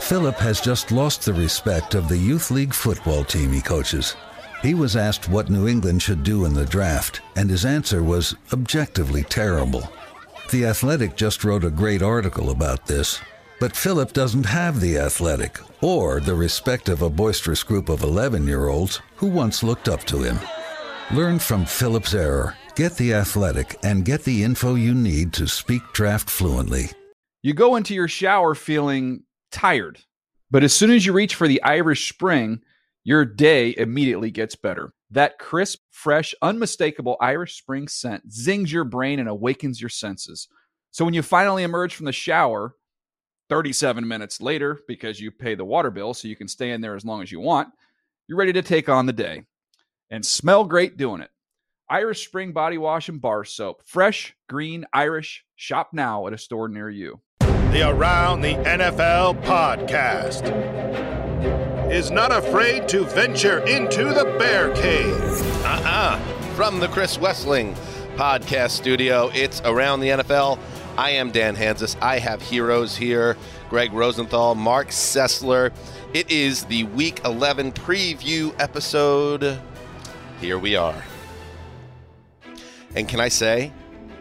Philip has just lost the respect of the youth league football team he coaches. He was asked what New England should do in the draft, and his answer was objectively terrible. The Athletic just wrote a great article about this, but Philip doesn't have the Athletic or the respect of a boisterous group of 11-year-olds who once looked up to him. Learn from Philip's error, get the Athletic, and get the info you need to speak draft fluently. You go into your shower feeling tired, but as soon as you reach for the Irish Spring, your day immediately gets better. That crisp, fresh, unmistakable Irish Spring scent zings your brain and awakens your senses. So when you finally emerge from the shower 37 minutes later, because you pay the water bill so you can stay in there as long as you want, you're ready to take on the day and smell great doing it. Irish Spring Body Wash and Bar Soap. Fresh, green, Irish. Shop now at a store near you. The Around the NFL podcast is not afraid to venture into the bear cave. From the Chris Wessling podcast studio, it's Around the NFL. I am Dan Hanzus. I have heroes here. Greg Rosenthal, Mark Sessler. It is the Week 11 preview episode. Here we are. And can I say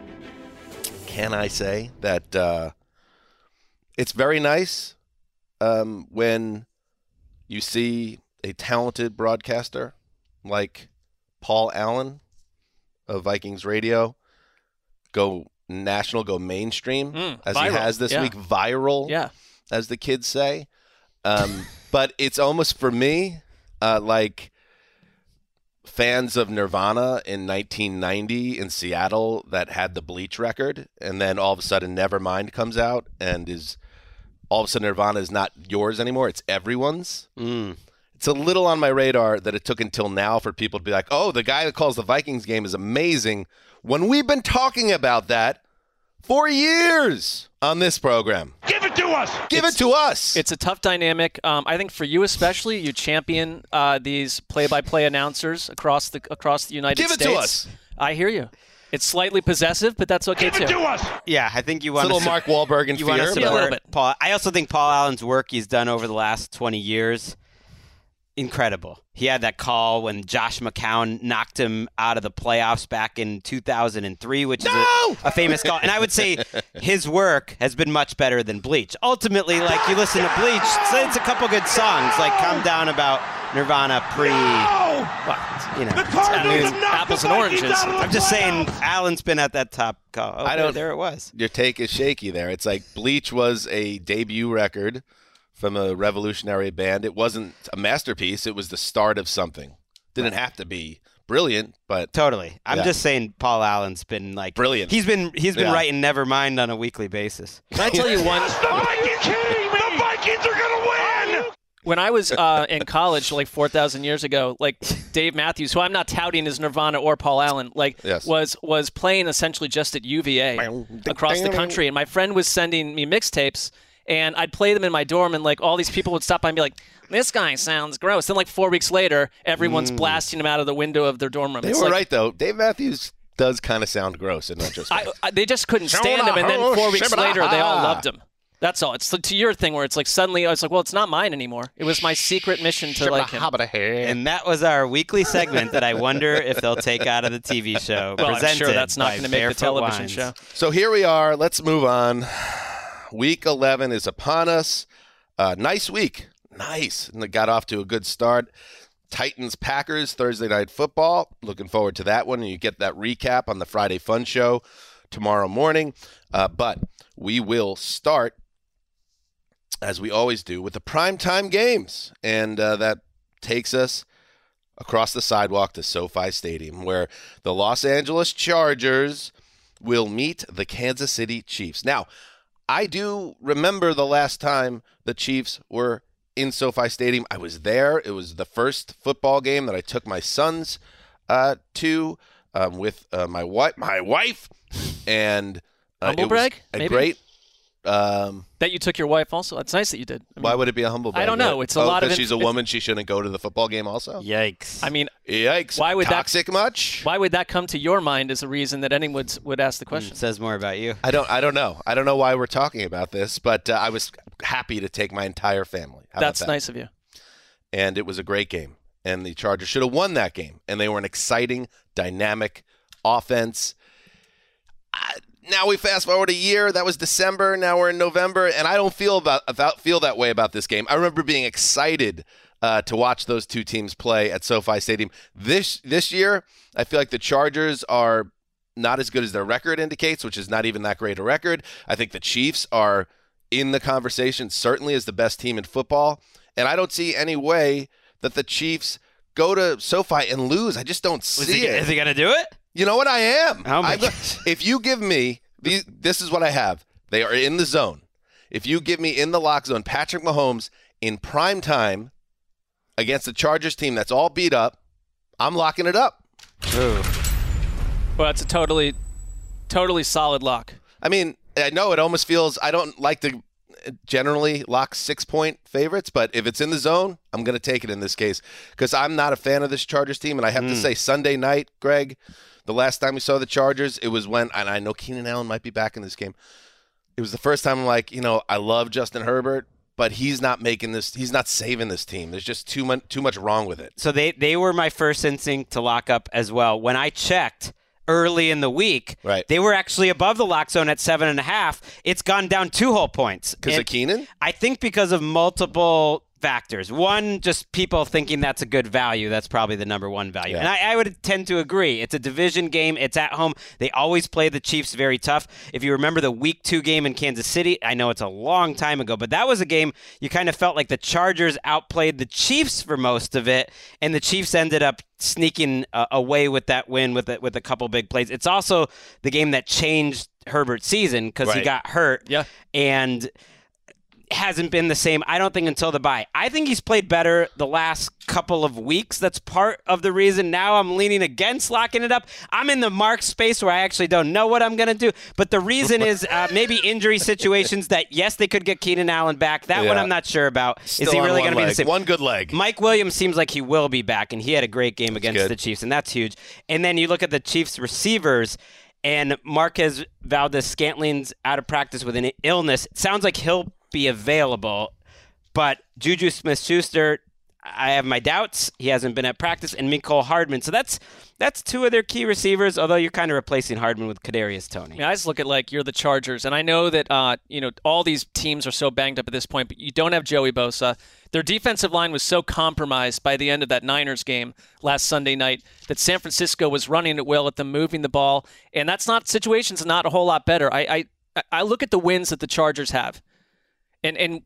that it's very nice when you see a talented broadcaster like Paul Allen of Vikings Radio go national, go mainstream, as viral. He has this week, viral, as the kids say. But it's almost for me like fans of Nirvana in 1990 in Seattle that had the Bleach record, and then all of a sudden Nevermind comes out and is all of a sudden Nirvana is not yours anymore, it's everyone's. It's a little on my radar that it took until now for people to be like, oh, the guy that calls the Vikings game is amazing, when we've been talking about that for years on this program. Give it to us! Give it to us! It's a tough dynamic. I think for you especially, you champion these play-by-play announcers across the United States. Give it to us! I hear you. It's slightly possessive, but that's okay too. Give it to us! Yeah, I think you want a little Mark Wahlberg and you want to a little bit. Paul. I also think Paul Allen's work he's done over the last 20 years, incredible. He had that call when Josh McCown knocked him out of the playoffs back in 2003, which is a famous call. And I would say his work has been much better than Bleach. Ultimately, like, you listen to Bleach, it's a couple good songs, like Calm Down about Nirvana apples and oranges. I'm just saying Allen's been at that top call. There it was. Your take is shaky there. It's like Bleach was a debut record from a revolutionary band. It wasn't a masterpiece. It was the start of something. Didn't have to be brilliant, but totally. I'm just saying Paul Allen's been like brilliant. He's been writing Nevermind on a weekly basis. Can I tell you one? Are you kidding me? The Vikings are going to win! When I was in college, like 4,000 years ago, like Dave Matthews, who I'm not touting as Nirvana or Paul Allen, was playing essentially just at UVA across the country, and my friend was sending me mixtapes. And I'd play them in my dorm, and like all these people would stop by and be like, "This guy sounds gross." Then like 4 weeks later, everyone's blasting him out of the window of their dorm room. They were right though. Dave Matthews does kind of sound gross, and not just. They just couldn't stand him, and then 4 weeks later, they all loved him. That's all. It's to your thing where it's like suddenly I was like, well, it's not mine anymore. It was my secret mission to like him. And that was our weekly segment that I wonder if they'll take out of the TV show. Well, I'm sure that's not going to make the television Wines. show. So here we are. Let's move on. Week 11 is upon us. Nice week. Nice. And it got off to a good start. Titans-Packers, Thursday Night Football. Looking forward to that one. And you get that recap on the Friday Fun Show tomorrow morning. But we will start, as we always do, with the primetime games. And that takes us across the sidewalk to SoFi Stadium, where the Los Angeles Chargers will meet the Kansas City Chiefs. Now, I do remember the last time the Chiefs were in SoFi Stadium. I was there. It was the first football game that I took my sons to with my wife, and humble brag, maybe? Great. That you took your wife also. It's nice that you did. Why would it be a humble brag? I don't know. It's a lot of. Because she's a woman, she shouldn't go to the football game. Also, yikes. I mean, yikes. Why would toxic much? Why would that come to your mind as a reason that anyone would ask the question? Says more about you. I don't know. I don't know why we're talking about this, but I was happy to take my entire family. That's nice of you. And it was a great game. And the Chargers should have won that game. And they were an exciting, dynamic offense. Now we fast forward a year. That was December. Now we're in November. And I don't feel that way about this game. I remember being excited to watch those two teams play at SoFi Stadium. This year, I feel like the Chargers are not as good as their record indicates, which is not even that great a record. I think the Chiefs are in the conversation, certainly as the best team in football. And I don't see any way that the Chiefs go to SoFi and lose. I just don't see it. Is he going to do it? You know what? I am. Oh my gosh. If you give me, this is what I have. They are in the zone. If you give me in the lock zone, Patrick Mahomes in prime time against the Chargers team that's all beat up, I'm locking it up. Ooh. Well, that's a totally solid lock. I mean, I know it almost feels, I don't like to generally lock 6-point favorites, but if it's in the zone, I'm going to take it in this case because I'm not a fan of this Chargers team. And I have to say, Sunday night, Greg, the last time we saw the Chargers, it was when, and I know Keenan Allen might be back in this game. It was the first time I'm like, I love Justin Herbert, but he's not saving this team. There's just too much wrong with it. So they were my first instinct to lock up as well. When I checked early in the week, right, they were actually above the lock zone at 7.5. It's gone down 2 whole points. Because of Keenan? I think because of multiple factors. One, just people thinking that's a good value. That's probably the number one value. Yeah. And I would tend to agree. It's a division game. It's at home. They always play the Chiefs very tough. If you remember the Week 2 game in Kansas City, I know it's a long time ago, but that was a game you kind of felt like the Chargers outplayed the Chiefs for most of it, and the Chiefs ended up sneaking away with that win with a couple big plays. It's also the game that changed Herbert's season because he got hurt. Yeah. And hasn't been the same, I don't think, until the bye. I think he's played better the last couple of weeks. That's part of the reason now I'm leaning against locking it up. I'm in the Mark space where I actually don't know what I'm going to do. But the reason is maybe injury situations that, yes, they could get Keenan Allen back. That one I'm not sure about. Still is he really going to be the leg. same? One good leg. Mike Williams seems like he will be back, and he had a great game against the Chiefs, and that's huge. And then you look at the Chiefs receivers, and Marquez Valdes-Scantling's out of practice with an illness. It sounds like he'll be available, but Juju Smith-Schuster, I have my doubts. He hasn't been at practice, and Mecole Hardman. So that's 2 of their key receivers, although you're kind of replacing Hardman with Kadarius Toney. Yeah, I just look at you're the Chargers, and I know that all these teams are so banged up at this point, but you don't have Joey Bosa. Their defensive line was so compromised by the end of that Niners game last Sunday night that San Francisco was running at will at them, moving the ball, and situation's not a whole lot better. I look at the wins that the Chargers have. And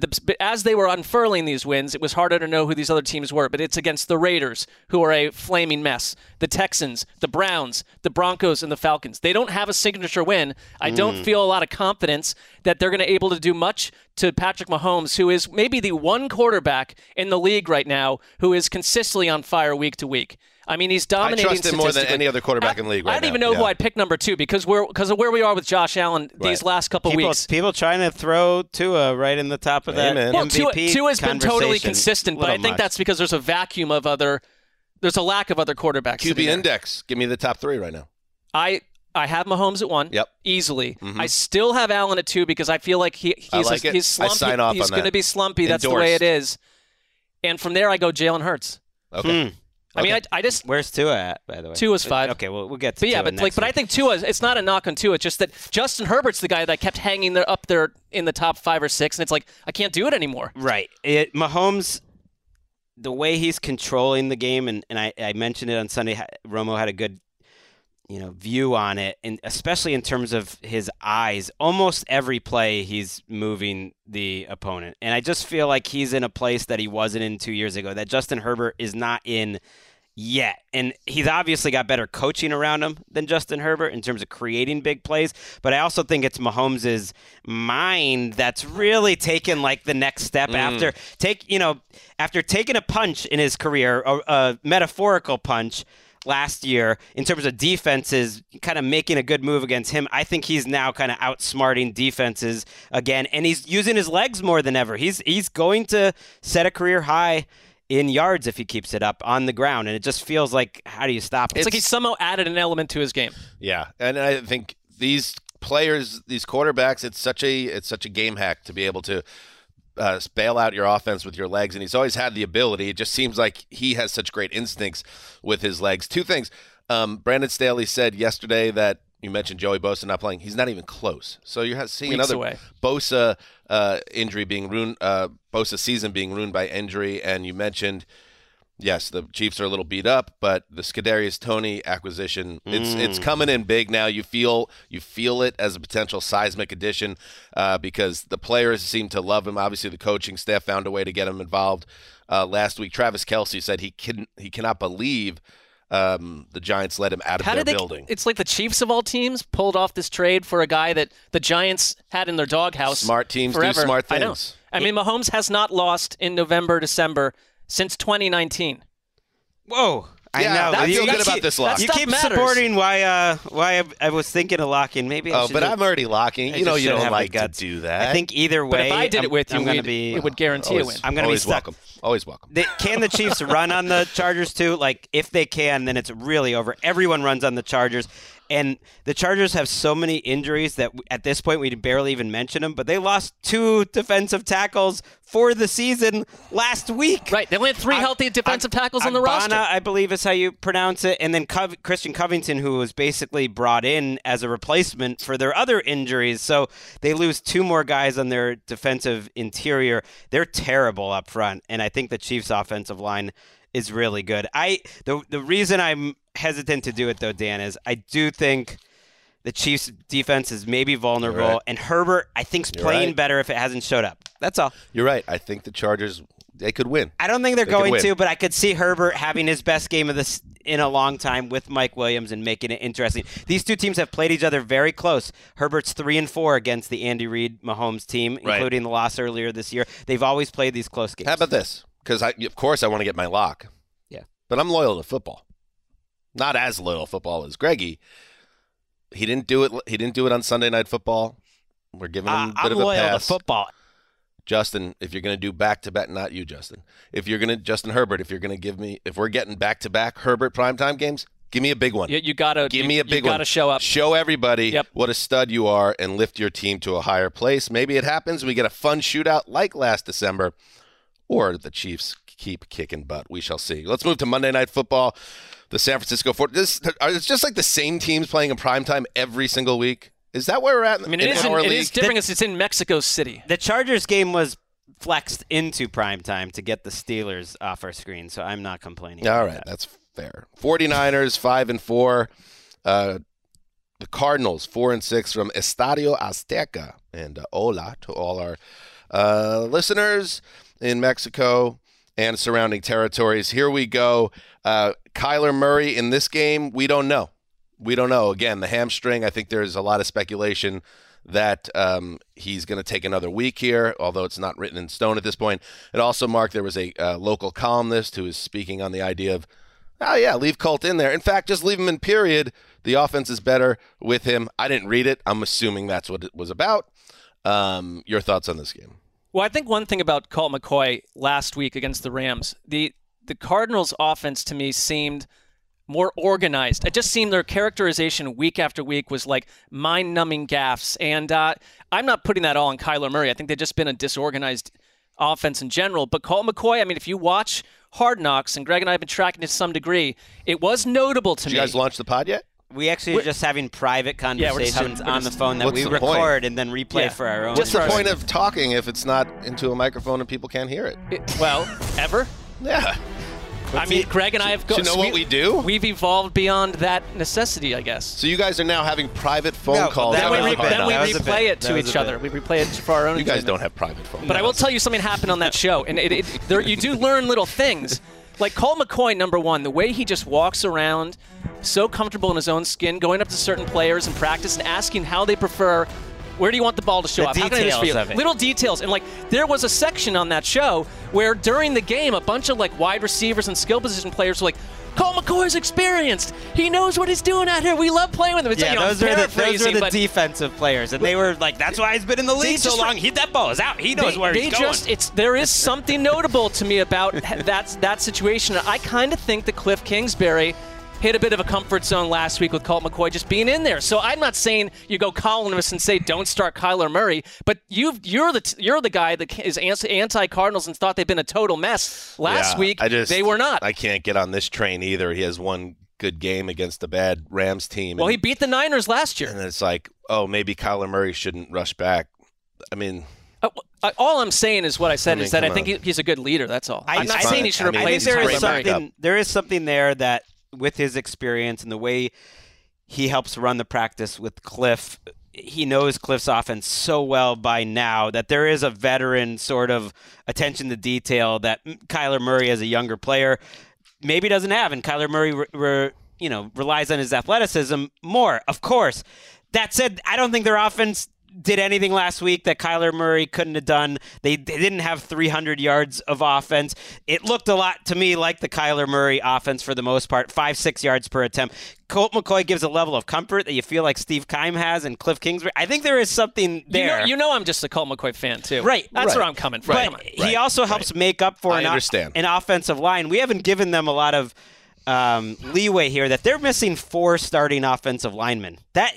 as they were unfurling these wins, it was harder to know who these other teams were. But it's against the Raiders, who are a flaming mess, the Texans, the Browns, the Broncos, and the Falcons. They don't have a signature win. I don't feel a lot of confidence that they're going to be able to do much to Patrick Mahomes, who is maybe the one quarterback in the league right now who is consistently on fire week to week. I mean, he's dominating. I trust him more than any other quarterback in the league right now. I don't even know who I'd pick number 2 because of where we are with Josh Allen these last couple weeks. People trying to throw Tua right in the top of that MVP Tua's been totally consistent, but I think that's because there's a vacuum of there's a lack of other quarterbacks. QB index. Give me the top 3 right now. I have Mahomes at 1, easily. I still have Allen at 2 because I feel like he's slumpy. I sign off he's going to be slumpy. That's the way it is. And from there, I go Jalen Hurts. Okay. I mean, I just... Where's Tua at, by the way? Tua's 5. Okay, well, we'll get to Tua next but I think Tua, it's not a knock on Tua. It's just that Justin Herbert's the guy that I kept hanging up there in the top 5 or 6, and it's like, I can't do it anymore. Right. Mahomes, the way he's controlling the game, and I mentioned it on Sunday, Romo had a good view on it, and especially in terms of his eyes. Almost every play he's moving the opponent, and I just feel like he's in a place that he wasn't in 2 years ago, that Justin Herbert is not in yet. And he's obviously got better coaching around him than Justin Herbert in terms of creating big plays, but I also think it's Mahomes' mind that's really taken the next step after taking a punch in his career, a metaphorical punch last year in terms of defenses, kind of making a good move against him. I think he's now kind of outsmarting defenses again, and he's using his legs more than ever. He's going to set a career high in yards if he keeps it up on the ground, and it just feels like, how do you stop it? It's like he somehow added an element to his game. Yeah, and I think these players, these quarterbacks, it's such a game hack to be able to bail out your offense with your legs, and he's always had the ability. It just seems like he has such great instincts with his legs. Two things. Brandon Staley said yesterday that you mentioned Joey Bosa not playing. He's not even close. So you're seeing Weeks another away. Bosa injury being ruined, Bosa season being ruined by injury, and you mentioned, yes, the Chiefs are a little beat up, but the Kadarius Toney acquisition, it's coming in big now. You feel it as a potential seismic addition because the players seem to love him. Obviously, the coaching staff found a way to get him involved. Last week, Travis Kelce said he cannot believe the Giants let him out of their building. It's like the Chiefs of all teams pulled off this trade for a guy that the Giants had in their doghouse. Smart teams forever. do smart things. I mean, Mahomes has not lost in November, December since 2019. Whoa. I know. I feel good about this lock. You keep supporting why I was thinking of locking. Maybe I should I'm already locking. You don't like to do that. I think either way. But if I did it with you, it would guarantee a win. I'm going to be stuck. Always welcome. Can the Chiefs run on the Chargers too? Like, if they can, then it's really over. Everyone runs on the Chargers. And the Chargers have so many injuries that at this point we barely even mention them, but they lost 2 defensive tackles for the season last week. Right. They only had 3 healthy defensive tackles on the roster. I believe is how you pronounce it. And then Christian Covington, who was basically brought in as a replacement for their other injuries. So they lose 2 more guys on their defensive interior. They're terrible up front. And I think the Chiefs' offensive line is really good. The reason I'm hesitant to do it, though, Dan, is I do think the Chiefs' defense is maybe vulnerable, right. And Herbert, I think, is playing better if it hasn't showed up. That's all. You're right. I think the Chargers, they could win. I don't think they're going to, but I could see Herbert having his best game of this in a long time with Mike Williams and making it interesting. These two teams have played each other very close. Herbert's 3-4 against the Andy Reid Mahomes team, including the loss earlier this year. They've always played these close games. How about this? Because of course I want to get my lock. Yeah. But I'm loyal to football. Not as loyal to football as Greggy. He didn't do it. He didn't do it on Sunday Night Football. We're giving him a bit of a pass. I'm loyal to football. Justin, if you're going to do back-to-back, not you, Justin. Justin Herbert, if we're getting back-to-back Herbert primetime games, give me a big one. You gotta give me a big one. You gotta show up. Show everybody what a stud you are, and lift your team to a higher place. Maybe it happens. We get a fun shootout like last December, or the Chiefs keep kicking butt. We shall see. Let's move to Monday Night Football. The San Francisco 49ers. It's just like the same teams playing in primetime every single week. Is that where we're at? It is different because it's in Mexico City. The Chargers game was flexed into primetime to get the Steelers off our screen, so I'm not complaining. All right, that's fair. 49ers 5-4. The Cardinals 4-6 from Estadio Azteca. And hola to all our listeners in Mexico and surrounding territories. Here we go. Kyler Murray in this game, we don't know. Again, the hamstring, I think there's a lot of speculation that he's going to take another week here, although it's not written in stone at this point. And also, Mark, there was a local columnist who was speaking on the idea of, leave Colt in there. In fact, just leave him in period. The offense is better with him. I didn't read it. I'm assuming that's what it was about. Your thoughts on this game? Well, I think one thing about Colt McCoy last week against the Rams, the Cardinals' offense to me seemed more organized. It just seemed their characterization week after week was like mind-numbing gaffes. And I'm not putting that all on Kyler Murray. I think they've just been a disorganized offense in general. But Colt McCoy, I mean, if you watch Hard Knocks, and Greg and I have been tracking it to some degree, it was notable to me. Did you guys launch the pod yet? We actually are just having private conversations on the phone that we record and then replay for our own. What's the point of talking if it's not into a microphone and people can't hear it? Ever? Yeah. I mean, Greg and I have... Do you know what we do? We've evolved beyond that necessity, I guess. So you guys are now having private phone calls. Then we replay it to each other. We replay it for our own You guys don't have private phone calls. But I will tell you something happened on that show, and you do learn little things. Like Colt McCoy, number one, the way he just walks around, so comfortable in his own skin, going up to certain players in practice and asking how they prefer... Where do you want the ball to show up? How can I do this for you? Little details. And, there was a section on that show where during the game, a bunch of, wide receivers and skill position players were like, Colt McCoy's experienced. He knows what he's doing out here. We love playing with him. It's those are the defensive players. And they were like, that's why he's been in the league so long. That ball is out. He knows where he's going. There is something notable to me about that situation. I kind of think that Cliff Kingsbury hit a bit of a comfort zone last week with Colt McCoy just being in there. So I'm not saying you go columnist and say don't start Kyler Murray, but you're the guy that is anti-Cardinals and thought they've been a total mess. Last week, they were not. I can't get on this train either. He has one good game against a bad Rams team. Well, he beat the Niners last year. And it's like, oh, maybe Kyler Murray shouldn't rush back. I mean... all I'm saying is what I said is that I think he's a good leader. That's all. I'm not saying he should replace Murray. There is something there that with his experience and the way he helps run the practice with Cliff, he knows Cliff's offense so well by now that there is a veteran sort of attention to detail that Kyler Murray as a younger player maybe doesn't have. And Kyler Murray relies on his athleticism more, of course. That said, I don't think their offense did anything last week that Kyler Murray couldn't have done. They didn't have 300 yards of offense. It looked a lot to me like the Kyler Murray offense for the most part, 5-6 yards per attempt. Colt McCoy gives a level of comfort that you feel like Steve Keim has and Cliff Kingsbury. I think there is something there. You know I'm just a Colt McCoy fan, too. Right. That's where I'm coming from. But he also helps make up for an offensive line. We haven't given them a lot of leeway here that they're missing 4 starting offensive linemen.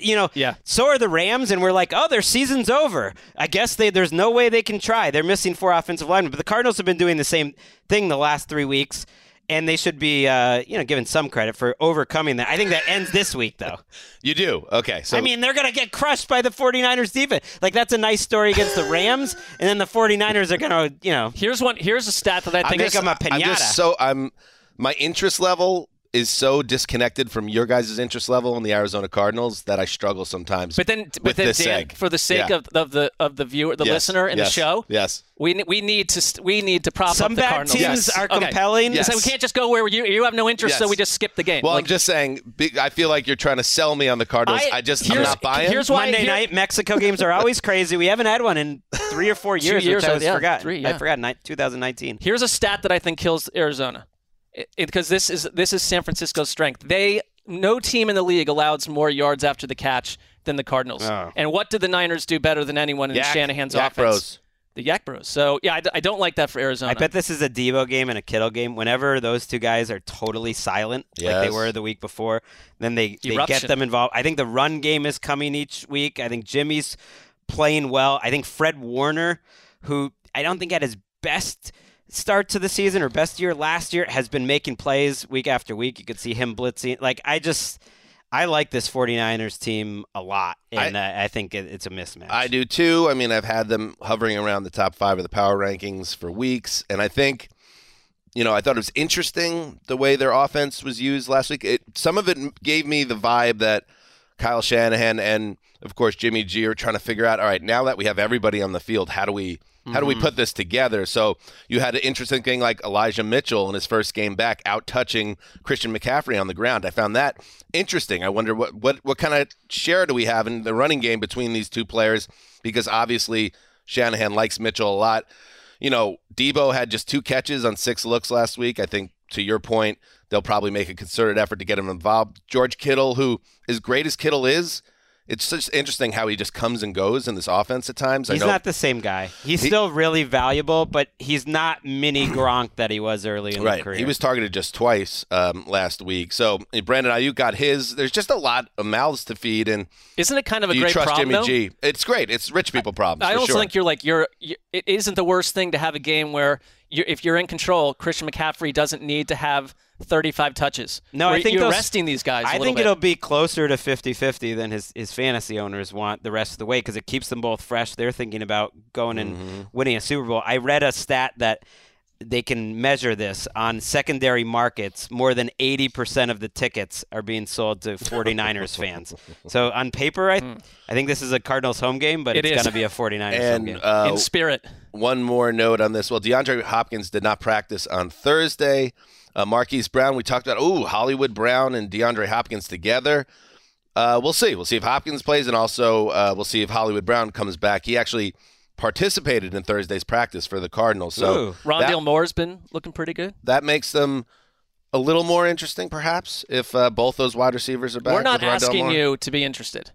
So are the Rams, and we're like, oh, their season's over. I guess there's no way they can try. They're missing 4 offensive linemen. But the Cardinals have been doing the same thing the last 3 weeks, and they should be given some credit for overcoming that. I think that ends this week, though. You do? Okay. So they're going to get crushed by the 49ers defense. Like, that's a nice story against the Rams, and then the 49ers are going to, Here's a stat that I think make them a piñata. My interest level is so disconnected from your guys' interest level in the Arizona Cardinals that I struggle sometimes. But then Dan, for the sake of the viewer, the listener, and the show, we need to prop up the Cardinals. Some bad teams are compelling. So we can't just go where you have no interest, so we just skip the game. Well, I'm just saying, I feel like you're trying to sell me on the Cardinals. I'm not buying. Here's why Monday night Mexico games are always crazy. We haven't had one in 3 or 4 years, which I forgot. 2019. Here's a stat that I think kills Arizona. Because this is San Francisco's strength. No team in the league allows more yards after the catch than the Cardinals. Oh. And what did the Niners do better than anyone in Shanahan's offense? Bros. The Yak Bros. So, I don't like that for Arizona. I bet this is a Deebo game and a Kittle game. Whenever those two guys are totally silent, like they were the week before, then they get them involved. I think the run game is coming each week. I think Jimmy's playing well. I think Fred Warner, who I don't think had his best start to the season or best year last year, has been making plays week after week. You could see him blitzing. Like, I like this 49ers team a lot, and I think it's a mismatch. I do too. I mean, I've had them hovering around the top 5 of the power rankings for weeks, and I think, I thought it was interesting the way their offense was used last week. Some of it gave me the vibe that Kyle Shanahan and, of course, Jimmy G are trying to figure out, all right, now that we have everybody on the field, how do we put this together? So you had an interesting thing like Elijah Mitchell in his first game back out touching Christian McCaffrey on the ground. I found that interesting. I wonder what kind of share do we have in the running game between these two players, because obviously Shanahan likes Mitchell a lot. Deebo had just 2 catches on 6 looks last week. I think, to your point, they'll probably make a concerted effort to get him involved. George Kittle, who, as great as Kittle is, it's just interesting how he just comes and goes in this offense at times. He's not the same guy. He's still really valuable, but he's not mini Gronk that he was early in the career. He was targeted just twice last week. So Brandon Ayuk got his. There's just a lot of mouths to feed. And isn't it kind of a great problem, Do you trust Jimmy G? It's great. It's rich people problems. I also think it isn't the worst thing to have a game where if you're in control, Christian McCaffrey doesn't need to have 35 touches. No, I think you're resting these guys. I think it'll be closer to 50-50 than his fantasy owners want the rest of the way, because it keeps them both fresh. They're thinking about going and winning a Super Bowl. I read a stat that they can measure this on secondary markets. More than 80% of the tickets are being sold to 49ers fans. So on paper, I think this is a Cardinals home game, but it's going to be a 49ers home game. In spirit. One more note on this. Well, DeAndre Hopkins did not practice on Thursday. Marquise Brown, we talked about, Hollywood Brown and DeAndre Hopkins together. We'll see. We'll see if Hopkins plays, and also we'll see if Hollywood Brown comes back. He actually participated in Thursday's practice for the Cardinals. So Rondale Moore's been looking pretty good. That makes them a little more interesting, perhaps, if both those wide receivers are back. We're not asking you to be interested.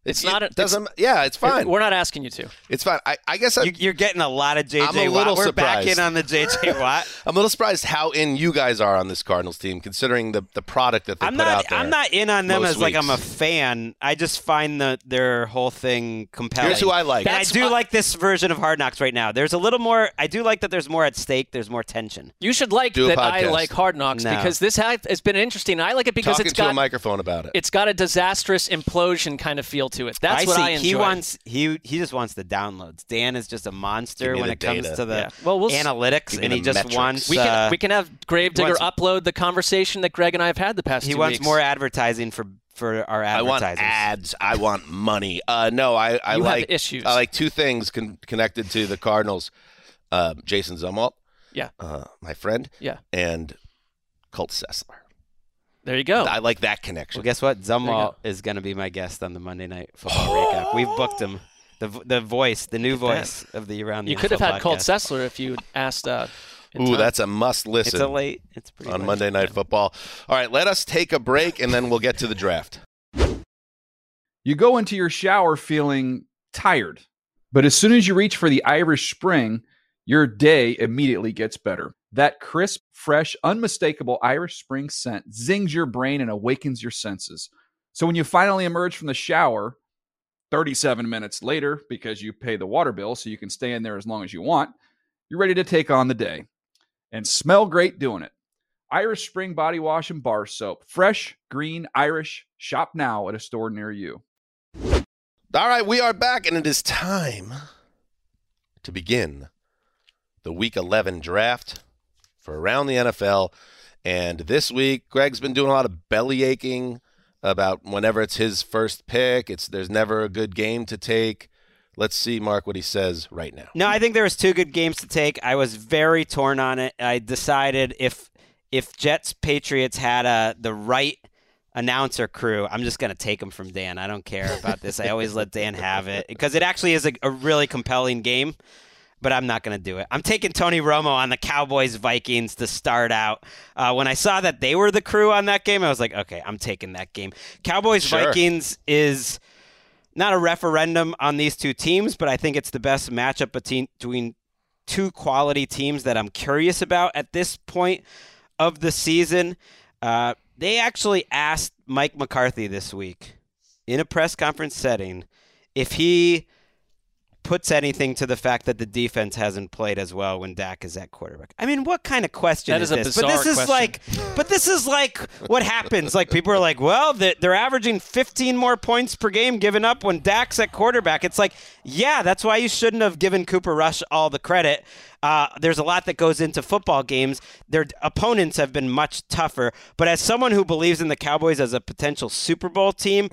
It's fine. We're not asking you to. It's fine. I guess you're getting a lot of J.J. I'm a little Watt. We're surprised. back in on the J.J. Watt. I'm a little surprised how in you guys are on this Cardinals team, considering the product that they put out there. I'm not in on them as like weeks. I'm a fan. I just find their whole thing compelling. Here's who I like. And I do like this version of Hard Knocks right now. There's a little more. I do like that there's more at stake. There's more tension. You should like that I like Hard Knocks because this has been interesting. I like it because it's got a microphone about it. It's got a disastrous implosion kind of feel to it. That's what I enjoy. He just wants the downloads. Dan is just a monster when it comes to the we'll analytics, and he just metrics. wants. We can have Gravedigger upload the conversation that Greg and I have had the past 2 weeks. He wants more advertising for our advertisers. I want ads. I want money. No, I like issues. I like two things connected to the Cardinals. Jason Zumwalt, my friend, and Colt Sessler. There you go. I like that connection. Well, guess what? Zumwalt is going to be my guest on the Monday Night Football recap. We've booked him. The voice, the new voice of the Around the You NFL could have had podcast. Colt Sessler if you asked. Ooh, that's a must listen. It's pretty on late. Monday Night Football. All right, let us take a break, and then we'll get to the draft. You go into your shower feeling tired, but as soon as you reach for the Irish Spring, your day immediately gets better. That crisp, fresh, unmistakable Irish Spring scent zings your brain and awakens your senses. So when you finally emerge from the shower, 37 minutes later, because you pay the water bill so you can stay in there as long as you want, you're ready to take on the day. And smell great doing it. Irish Spring Body Wash and Bar Soap. Fresh, green, Irish. Shop now at a store near you. All right, we are back, and it is time to begin the Week 11 draft for Around the NFL. And this week, Greg's been doing a lot of belly aching about whenever it's his first pick. There's never a good game to take. Let's see, Mark, what he says right now. No, I think there was two good games to take. I was very torn on it. I decided if Jets-Patriots had the right announcer crew, I'm just going to take them from Dan. I don't care about this. I always let Dan have it because it actually is a really compelling game, but I'm not going to do it. I'm taking Tony Romo on the Cowboys-Vikings to start out. When I saw that they were the crew on that game, I was like, okay, I'm taking that game. Cowboys-Vikings is not a referendum on these two teams, but I think it's the best matchup between two quality teams that I'm curious about at this point of the season. They actually asked Mike McCarthy this week in a press conference setting if he puts anything to the fact that the defense hasn't played as well when Dak is at quarterback. I mean, what kind of question is this? But this is like what happens. Like people are like, well, they're averaging 15 more points per game given up when Dak's at quarterback. It's like, yeah, that's why you shouldn't have given Cooper Rush all the credit. There's a lot that goes into football games. Their opponents have been much tougher. But as someone who believes in the Cowboys as a potential Super Bowl team,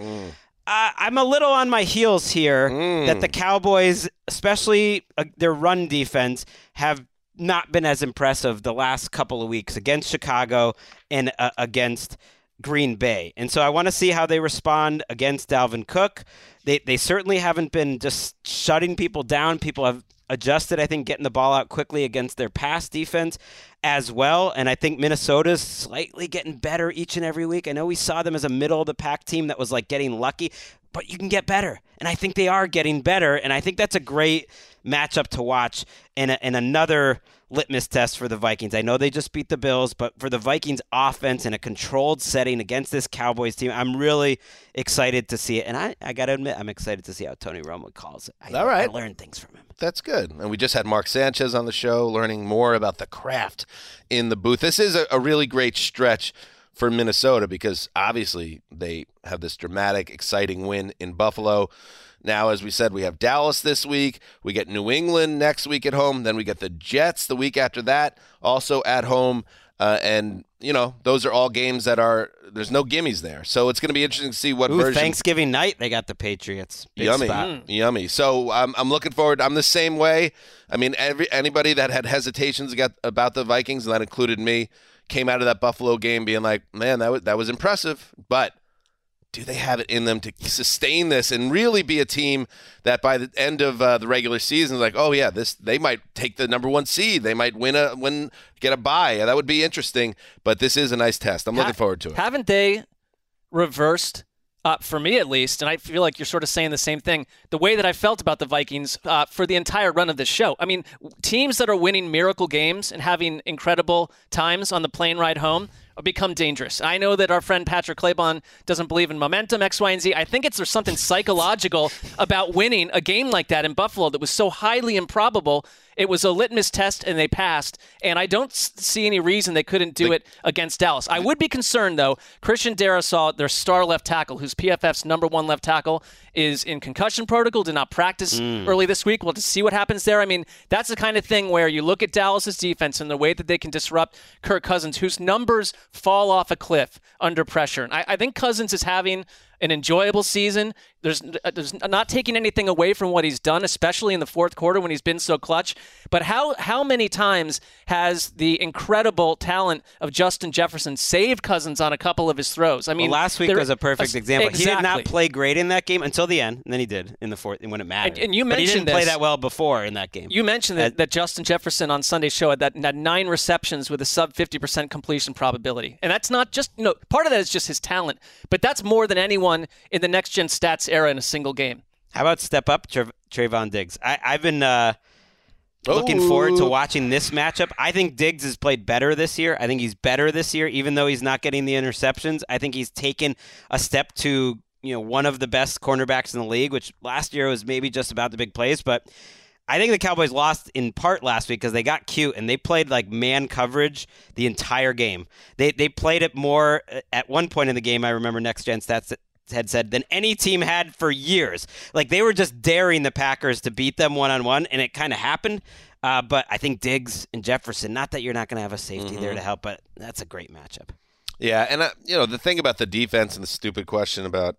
I'm a little on my heels here that the Cowboys, especially their run defense, have not been as impressive the last couple of weeks against Chicago and against Green Bay. And so I want to see how they respond against Dalvin Cook. They certainly haven't been just shutting people down. People have adjusted, I think, getting the ball out quickly against their pass defense as well. And I think Minnesota's slightly getting better each and every week. I know we saw them as a middle-of-the-pack team that was like getting lucky, but you can get better. And I think they are getting better. And I think that's a great matchup to watch and another litmus test for the Vikings. I know they just beat the Bills, but for the Vikings offense in a controlled setting against this Cowboys team, I'm really excited to see it. And I got to admit, I'm excited to see how Tony Romo calls it. I learned things from him. That's good. And we just had Mark Sanchez on the show learning more about the craft in the booth. This is a really great stretch for Minnesota because obviously they have this dramatic, exciting win in Buffalo. Now, as we said, we have Dallas this week. We get New England next week at home. Then we get the Jets the week after that, also at home. And, you know, those are all games that there's no gimmies there. So it's going to be interesting to see what version. Thanksgiving night, they got the Patriots. Big Yummy. spot. Yummy. So I'm looking forward. I'm the same way. I mean, anybody that had hesitations about the Vikings, and that included me, came out of that Buffalo game being like, man, that was impressive. But do they have it in them to sustain this and really be a team that by the end of the regular season is like, oh yeah, they might take the number one seed, they might get a bye. That would be interesting. But this is a nice test. I'm looking forward to it. Haven't they reversed For me, at least, and I feel like you're sort of saying the same thing, the way that I felt about the Vikings for the entire run of this show. I mean, teams that are winning miracle games and having incredible times on the plane ride home become dangerous. I know that our friend Patrick Claybon doesn't believe in momentum, X, Y, and Z. I think there's something psychological about winning a game like that in Buffalo that was so highly improbable. It was a litmus test, and they passed. And I don't see any reason they couldn't do it against Dallas. I would be concerned, though. Christian Darrisaw, their star left tackle, who's PFF's #1 left tackle, is in concussion protocol, did not practice early this week. We'll just see what happens there. I mean, that's the kind of thing where you look at Dallas's defense and the way that they can disrupt Kirk Cousins, whose numbers fall off a cliff under pressure. And I think Cousins is having an enjoyable season. There's not taking anything away from what he's done, especially in the fourth quarter when he's been so clutch. But how many times has the incredible talent of Justin Jefferson saved Cousins on a couple of his throws? I mean, last week was a perfect example. Exactly. He did not play great in that game until the end, and then he did in the fourth when it mattered. And you but mentioned he didn't play that well before in that game. You mentioned that Justin Jefferson on Sunday's show had 9 receptions with a sub 50% completion probability. And that's not just, part of that is just his talent, but that's more than anyone in the next-gen stats era in a single game. How about step up Trayvon Diggs? I've been looking forward to watching this matchup. I think Diggs has played better this year. I think he's better this year, even though he's not getting the interceptions. I think he's taken a step to one of the best cornerbacks in the league, which last year was maybe just about the big plays. But I think the Cowboys lost in part last week because they got cute and they played like man coverage the entire game. They played it more at one point in the game. I remember Next Gen Stats had said than any team had for years. Like they were just daring the Packers to beat them one-on-one, and it kind of happened. But I think Diggs and Jefferson, not that you're not going to have a safety there to help, but that's a great matchup. Yeah, and the thing about the defense and the stupid question about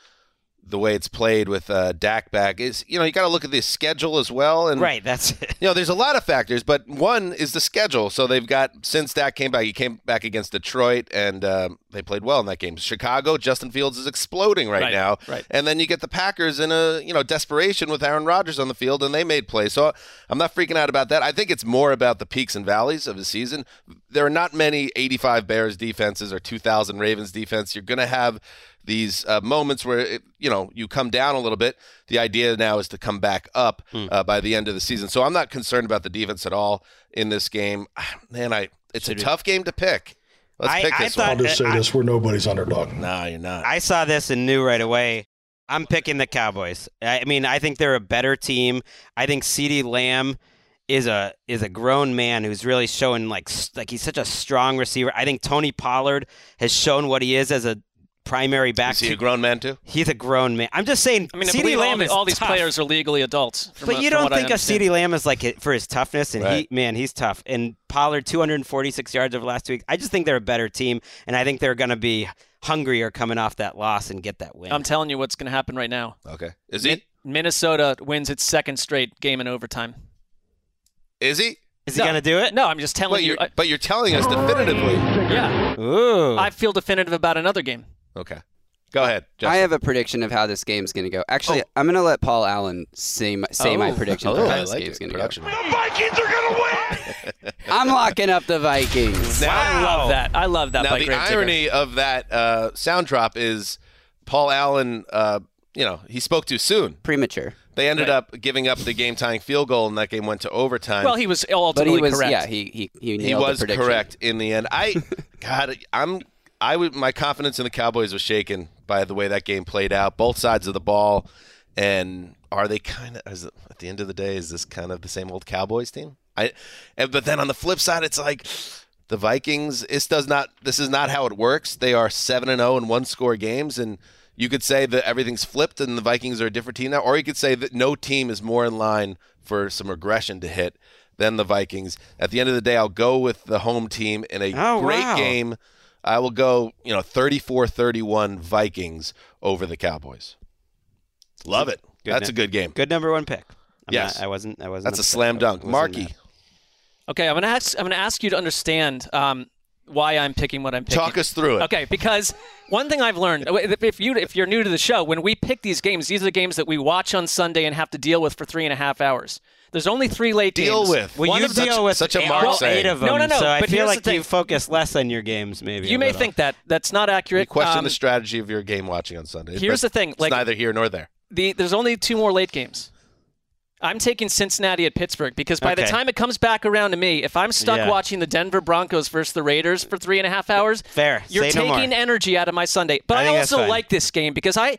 the way it's played with Dak back is, you got to look at the schedule as well. And, right, that's it. There's a lot of factors, but one is the schedule. So they've got, since Dak came back, he came back against Detroit, and they played well in that game. Chicago, Justin Fields is exploding right now. Right. And then you get the Packers in a, desperation with Aaron Rodgers on the field, and they made plays. So I'm not freaking out about that. I think it's more about the peaks and valleys of the season. There are not many 85 Bears defenses or 2,000 Ravens defense. You're going to have these moments where, you come down a little bit. The idea now is to come back up by the end of the season. So I'm not concerned about the defense at all in this game. Man, it's a tough game to pick. Let's pick this one. I'll just say this. We're nobody's underdog. No, you're not. I saw this and knew right away. I'm picking the Cowboys. I mean, I think they're a better team. I think CeeDee Lamb is a grown man who's really showing like he's such a strong receiver. I think Tony Pollard has shown what he is as a primary back. Is he a grown man too? He's a grown man. I'm just saying. I mean, CeeDee Lamb is all these tough. players are legally adults. But you don't think of CeeDee Lamb as like for his toughness, and right. he's tough. And Pollard 246 yards over last week. I just think they're a better team, and I think they're going to be hungrier coming off that loss and get that win. I'm telling you what's going to happen right now. Okay, is he? Minnesota wins its second straight game in overtime. Is he? Is he going to do it? No, I'm just telling you. But you're telling us definitively. Yeah. Ooh. I feel definitive about another game. Okay. Go ahead, Justin. I have a prediction of how this game's going to go. Actually, I'm going to let Paul Allen say my prediction of how this game's going to go. The Vikings are going to win! I'm locking up the Vikings. Now, I love that. I love that. Now, the irony of that sound drop is Paul Allen, he spoke too soon. Premature. They ended up giving up the game-tying field goal, and that game went to overtime. Well, he was ultimately correct. Yeah, he was correct in the end. My confidence in the Cowboys was shaken by the way that game played out, both sides of the ball. And are they kind of, at the end of the day, is this kind of the same old Cowboys team? But then on the flip side, it's like the Vikings. This is not how it works. They are 7-0 in one-score games, and you could say that everything's flipped and the Vikings are a different team now, or you could say that no team is more in line for some regression to hit than the Vikings. At the end of the day, I'll go with the home team in a great game. I will go, 34-31 Vikings over the Cowboys. Love it. That's a good game. Good number one pick. Yes. I wasn't. That's a slam dunk. Marky. Okay, I'm gonna ask you to understand why I'm picking what I'm picking. Talk us through it. Okay, because one thing I've learned, if you're new to the show, when we pick these are the games that we watch on Sunday and have to deal with for 3.5 hours. There's only 3 late games. Deal with. Well, you deal with such a mark saying. 8 of them. No. So I but feel like you focus less on your games, maybe. You may think that. That's not accurate. You question the strategy of your game watching on Sunday. Here's the thing. It's neither here nor there. There's only 2 more late games. I'm taking Cincinnati at Pittsburgh because by the time it comes back around to me, if I'm stuck watching the Denver Broncos versus the Raiders for 3.5 hours, you're taking energy out of my Sunday. But I also like this game because the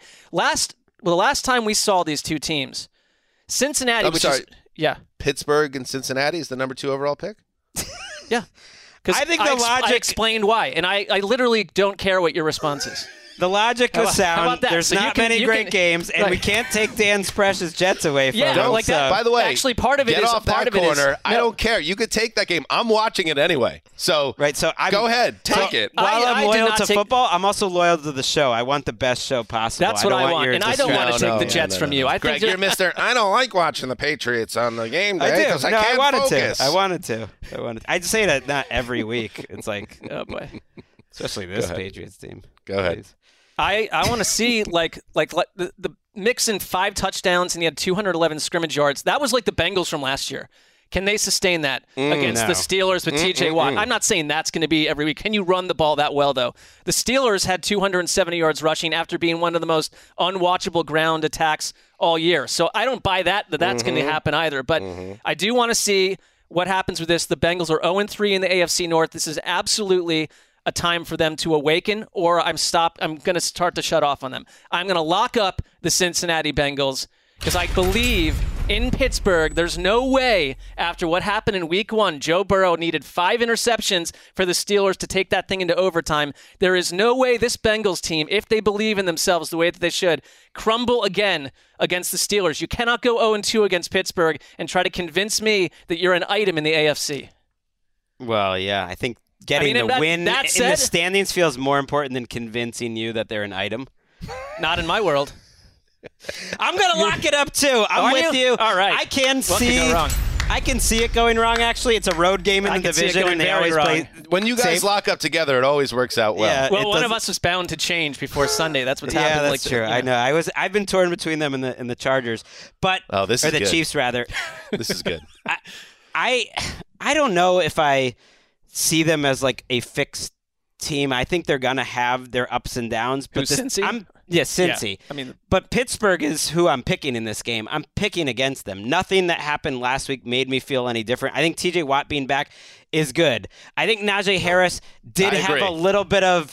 last time we saw these two teams, Cincinnati, Pittsburgh and Cincinnati is the number 2 overall pick? Yeah. Because I think the logic... I explained why, and I literally don't care what your response is. The logic was sound. How about that? There's not many great games, and we can't take Dan's precious Jets away from them. Like that. By the way, actually, part of it get is off that corner. I don't care. You could take that game. I'm watching it anyway. So go ahead, take it. While I'm loyal to football, I'm also loyal to the show. I want the best show possible. That's what I want, and I don't want to take the Jets from you. I think you're Mr. I don't like watching the Patriots on the game day because I can't focus. I wanted to. I'd say that not every week. It's like, oh boy, especially this Patriots team. Go ahead. Please. I want to see like the Mixon 5 touchdowns and he had 211 scrimmage yards. That was like the Bengals from last year. Can they sustain that against the Steelers with TJ Watt? I'm not saying that's going to be every week. Can you run the ball that well, though? The Steelers had 270 yards rushing after being one of the most unwatchable ground attacks all year. So I don't buy that's going to happen either. But I do want to see what happens with this. The Bengals are 0-3 in the AFC North. This is absolutely a time for them to awaken, or I'm going to start to shut off on them. I'm going to lock up the Cincinnati Bengals because I believe in Pittsburgh, there's no way after what happened in week 1, Joe Burrow needed 5 interceptions for the Steelers to take that thing into overtime. There is no way this Bengals team, if they believe in themselves the way that they should, crumble again against the Steelers. You cannot go 0-2 against Pittsburgh and try to convince me that you're an item in the AFC. Well, yeah, I think getting the win in the standings feels more important than convincing you that they're an item. Not in my world. I'm going to lock it up, too. I'm with you. All right. I can see it going wrong, actually. It's a road game in the division, and they always play. When you guys lock up together, it always works out well. Yeah, well, one of us is bound to change before Sunday. That's what's happened. Yeah, that's true. I know. I've been torn between them and the Chargers, but the Chiefs, rather. This is good. I don't know if I see them as like a fixed team. I think they're gonna have their ups and downs. But Cincy? Cincy. Yeah, but Pittsburgh is who I'm picking in this game. I'm picking against them. Nothing that happened last week made me feel any different. I think T.J. Watt being back is good. I think Najee Harris did have a little bit of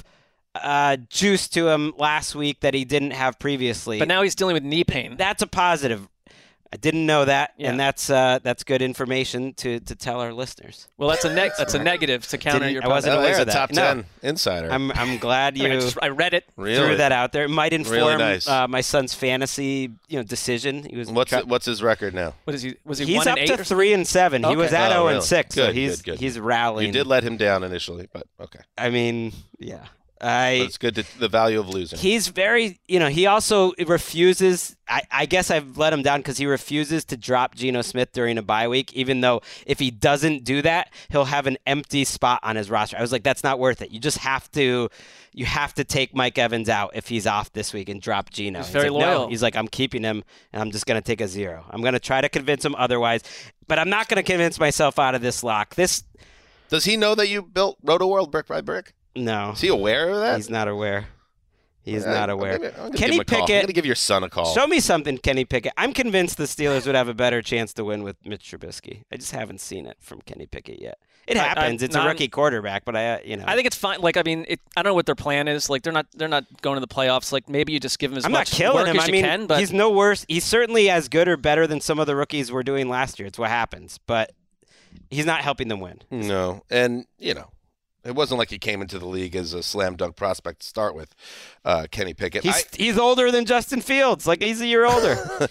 juice to him last week that he didn't have previously. But now he's dealing with knee pain. That's a positive. I didn't know that, and that's good information to tell our listeners. Well, that's a negative to counter your. I wasn't aware of that. Top 10 insider. I'm glad you. I read it. Threw that out there. It might inform my son's fantasy decision. He was. What's his record now? What is he? Was he? He's 1-8 up to 3-7. Okay. He was at 0-6, so good. he's rallying. You did let him down initially, but okay. I mean, yeah. But it's good the value of losing. He's very, he also refuses. I guess I've let him down because he refuses to drop Geno Smith during a bye week, even though if he doesn't do that, he'll have an empty spot on his roster. I was like, that's not worth it. You just have to take Mike Evans out if he's off this week and drop Geno. He's very loyal. No. He's like, I'm keeping him, and I'm just going to take a 0. I'm going to try to convince him otherwise, but I'm not going to convince myself out of this lock. Does he know that you built Roto-World brick by brick? No. Is he aware of that? He's not aware. He's not aware. Kenny Pickett. I'm going to give your son a call. Show me something, Kenny Pickett. I'm convinced the Steelers would have a better chance to win with Mitch Trubisky. I just haven't seen it from Kenny Pickett yet. It happens. It's a rookie quarterback, but I think it's fine. Like, I mean, I don't know what their plan is. Like, they're not going to the playoffs. Like, maybe you just give him as much work as you can. But he's no worse. He's certainly as good or better than some of the rookies were doing last year. It's what happens. But he's not helping them win. No, and it wasn't like he came into the league as a slam dunk prospect to start with, Kenny Pickett. He's older than Justin Fields. Like, he's a year older.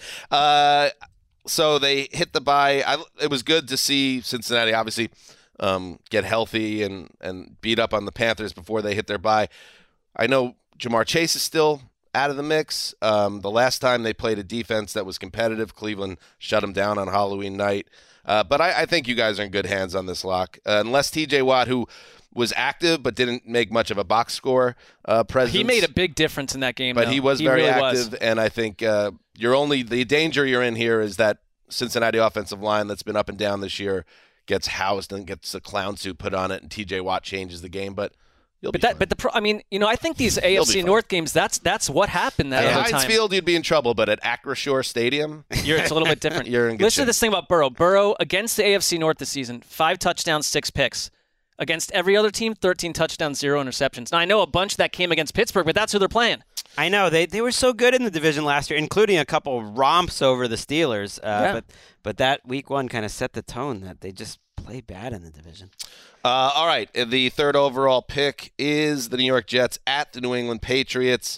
So they hit the bye. It was good to see Cincinnati obviously get healthy and beat up on the Panthers before they hit their bye. I know Jamar Chase is still out of the mix. The last time they played a defense that was competitive, Cleveland shut them down on Halloween night. But I think you guys are in good hands on this lock. Unless T.J. Watt, who was active but didn't make much of a box score presence. He made a big difference in that game, but he was very active, and I think the danger you're in here is that Cincinnati offensive line that's been up and down this year gets housed and gets a clown suit put on it, and T.J. Watt changes the game, but you'll be fine. I think these AFC North games, that's what happened that other time. At Heinz Field, you'd be in trouble, but at Acrisure Stadium, it's a little bit different. You're in good Listen shape. to this thing about Burrow. Burrow against the AFC North this season, 5 touchdowns, 6 picks. Against every other team, 13 touchdowns, 0 interceptions. Now, I know a bunch that came against Pittsburgh, but that's who they're playing. I know. They were so good in the division last year, including a couple romps over the Steelers. But that week 1 kind of set the tone that they just play bad in the division. All right. The third overall pick is the New York Jets at the New England Patriots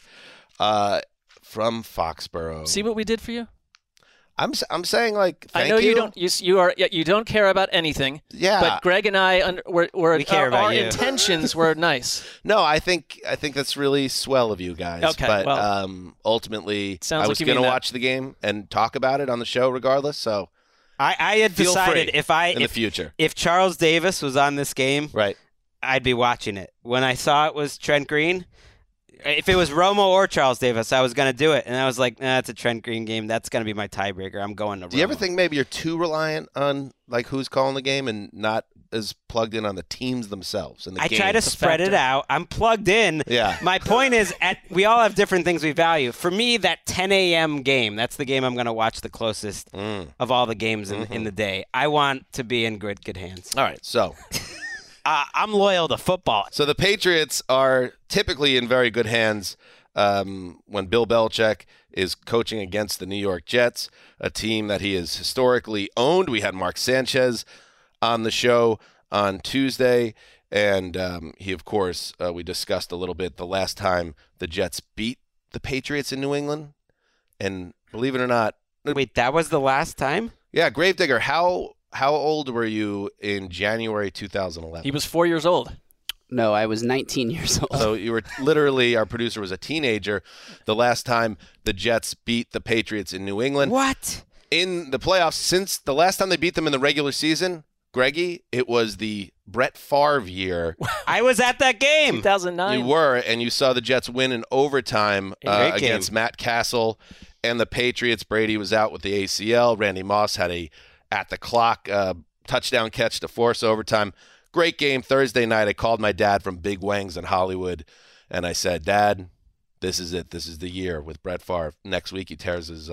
from Foxborough. See what we did for you? I'm saying, like, thank I know you. You don't care about anything. Yeah. But Greg and I our you. intentions were nice. No, I think that's really swell of you guys. Okay, but well, ultimately, sounds I like was you going to mean that. watch the game and talk about it on the show regardless. So I had feel decided free in the future. If Charles Davis was on this game, Right. I'd be watching it. When I saw it was Trent Green, if it was Romo or Charles Davis, I was going to do it. And I was like, it's a Trent Green game. That's going to be my tiebreaker. I'm going to Romo. Do you ever think maybe you're too reliant on like who's calling the game and not as plugged in on the teams themselves and the I games? try to spread it out. I'm plugged in. Yeah. My point is, we all have different things we value. For me, that 10 a.m. game, that's the game I'm going to watch the closest of all the games in the day. I want to be in good hands. All right, so I'm loyal to football. So the Patriots are typically in very good hands when Bill Belichick is coaching against the New York Jets, a team that he has historically owned. We had Mark Sanchez on the show on Tuesday, and he, of course, we discussed a little bit the last time the Jets beat the Patriots in New England. And believe it or not, Wait, that was the last time? Yeah, Gravedigger, how old were you in January 2011? He was 4 years old. No, I was 19 years old. So you were literally, our producer was a teenager the last time the Jets beat the Patriots in New England. What? In the playoffs, since the last time they beat them in the regular season, Greggy, it was the Brett Favre year. I was at that game. 2009. You were, and you saw the Jets win in overtime against Matt Castle and the Patriots. Brady was out with the ACL. Randy Moss had a at-the-clock touchdown catch to force overtime. Great game Thursday night. I called my dad from Big Wangs in Hollywood, and I said, Dad, this is it. This is the year with Brett Favre. Next week he tears his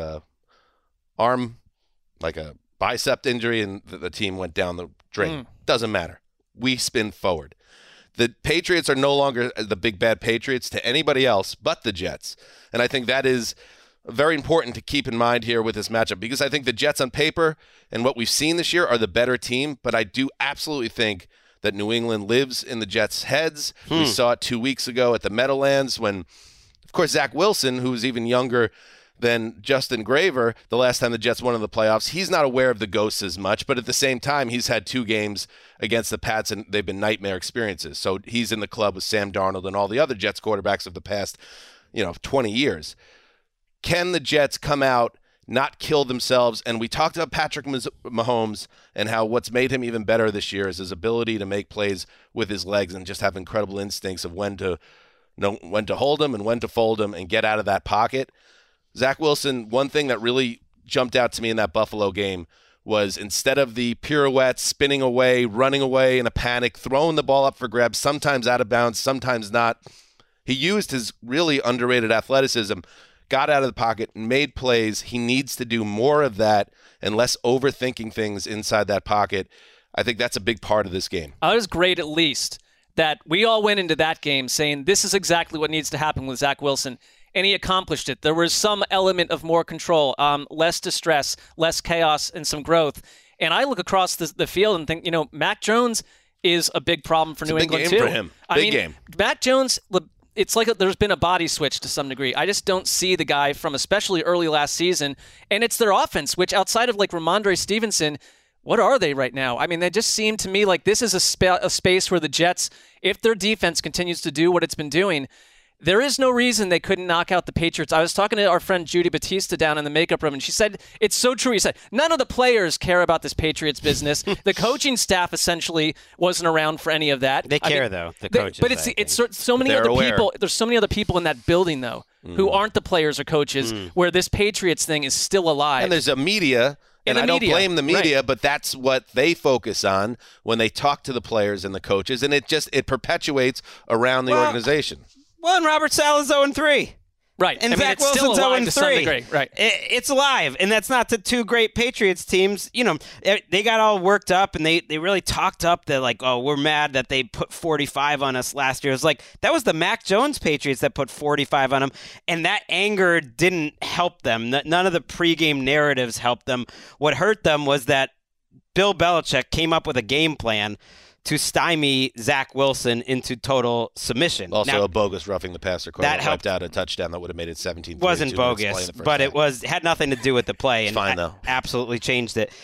arm, like a bicep injury, and the team went down the drain. Doesn't matter. We spin forward. The Patriots are no longer the big bad Patriots to anybody else but the Jets. And I think that is very important to keep in mind here with this matchup, because I think the Jets on paper and what we've seen this year are the better team, but I do absolutely think that New England lives in the Jets' heads. We saw it 2 weeks ago at the Meadowlands when, of course, Zach Wilson, who was even younger than Justin Graver, the last time the Jets won in the playoffs, he's not aware of the ghosts as much, but at the same time, he's had 2 games against the Pats, and they've been nightmare experiences. So he's in the club with Sam Darnold and all the other Jets quarterbacks of the past, 20 years. Can the Jets come out, not kill themselves? And we talked about Patrick Mahomes and how what's made him even better this year is his ability to make plays with his legs and just have incredible instincts of when to hold him and when to fold him and get out of that pocket. Zach Wilson, one thing that really jumped out to me in that Buffalo game was instead of the pirouette, spinning away, running away in a panic, throwing the ball up for grabs, sometimes out of bounds, sometimes not, he used his really underrated athleticism, got out of the pocket, and made plays. He needs to do more of that and less overthinking things inside that pocket. I think that's a big part of this game. It was great, at least, that we all went into that game saying this is exactly what needs to happen with Zach Wilson. And he accomplished it. There was some element of more control, less distress, less chaos, and some growth. And I look across the field and think, Mac Jones is a big problem for New England, too. Big game for him. Big game. Mac Jones, it's like there's been a body switch to some degree. I just don't see the guy from especially early last season. And it's their offense, which outside of like Ramondre Stevenson, what are they right now? I mean, they just seem to me like this is a space where the Jets, if their defense continues to do what it's been doing, there is no reason they couldn't knock out the Patriots. I was talking to our friend Judy Batista down in the makeup room, and she said, it's so true. He said, none of the players care about this Patriots business. The coaching staff essentially wasn't around for any of that. They care, though, the coaches. But it's so many other people. There's so many other people in that building, though, who aren't the players or coaches, where this Patriots thing is still alive. And there's a media And I don't blame the media, but that's what they focus on when they talk to the players and the coaches, and it perpetuates around the organization. Well, and Robert Saleh's 0-3. Right. And Zach Wilson's 0-3. Right. It's alive, and that's not the two great Patriots teams. You know, they got all worked up, and they really talked up that, like, oh, we're mad that they put 45 on us last year. It was like, that was the Mac Jones Patriots that put 45 on them, and that anger didn't help them. None of the pregame narratives helped them. What hurt them was that Bill Belichick came up with a game plan to stymie Zach Wilson into total submission. Also, a bogus roughing the passer call that wiped out a touchdown that would have made it 17-3. Wasn't bogus, but it had nothing to do with the play. And fine, though. Absolutely changed it.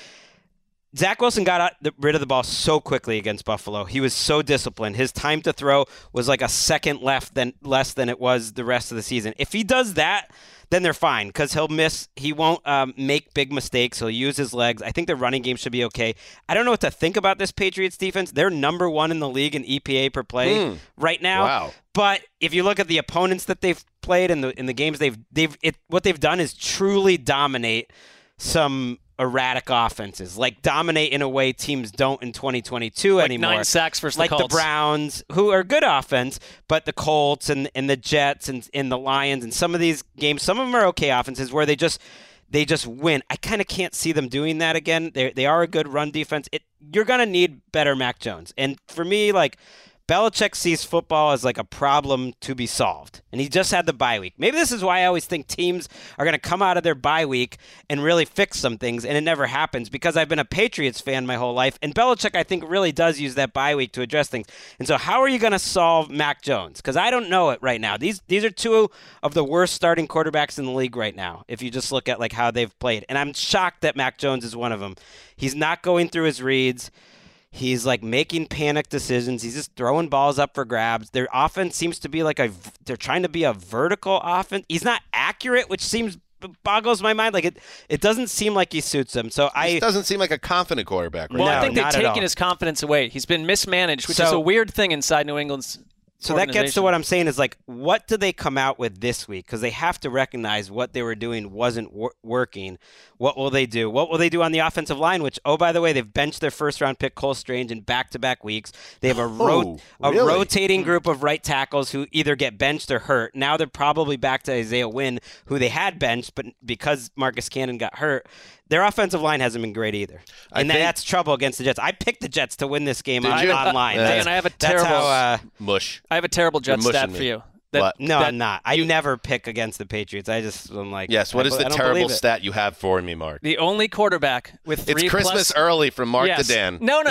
Zach Wilson got rid of the ball so quickly against Buffalo. He was so disciplined. His time to throw was like a second less than it was the rest of the season. If he does that, then they're fine because he'll miss. He won't make big mistakes. He'll use his legs. I think the running game should be okay. I don't know what to think about this Patriots defense. They're number 1 in the league in EPA per play right now. Wow. But if you look at the opponents that they've played in the games what they've done is truly dominate some erratic offenses, like dominate in a way teams don't in 2022 anymore. 9 sacks versus like the Colts. The Browns, who are good offense, but the Colts and the Jets and the Lions and some of these games, some of them are okay offenses where they just win. I kind of can't see them doing that again. They are a good run defense. You're going to need better Mac Jones. And for me, like, Belichick sees football as like a problem to be solved, and he just had the bye week. Maybe this is why I always think teams are going to come out of their bye week and really fix some things, and it never happens because I've been a Patriots fan my whole life, and Belichick, I think, really does use that bye week to address things. And so how are you going to solve Mac Jones? Because I don't know it right now. These are two of the worst starting quarterbacks in the league right now, if you just look at like how they've played. And I'm shocked that Mac Jones is one of them. He's not going through his reads. He's like making panic decisions. He's just throwing balls up for grabs. Their offense seems to be like they're trying to be a vertical offense. He's not accurate, which boggles my mind. Like it doesn't seem like he suits them. So he doesn't seem like a confident quarterback. Right? Well, No, I think they've not at taken all. his confidence away. He's been mismanaged, which is a weird thing inside New England's. So that gets to what I'm saying is, like, what do they come out with this week? Because they have to recognize what they were doing wasn't working. What will they do? What will they do on the offensive line, which, oh, by the way, they've benched their first-round pick, Cole Strange, in back-to-back weeks. They have a rotating group of right tackles who either get benched or hurt. Now they're probably back to Isaiah Wynn, who they had benched, but because Marcus Cannon got hurt, their offensive line hasn't been great either. And that's trouble against the Jets. I picked the Jets to win this game online. And I have a terrible mush. I have a terrible Jets stat for you. I'm not. I never pick against the Patriots. I'm like, yes. What is the terrible stat you have for me, Mark? The only quarterback with 3+. It's Christmas early from Mark to Dan. No.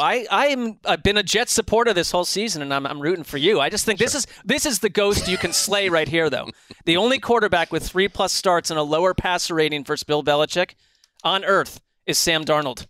I've been a Jets supporter this whole season, and I'm rooting for you. I just think this is the ghost you can slay right here, though. The only quarterback with 3+ starts and a lower passer rating versus Bill Belichick on earth is Sam Darnold.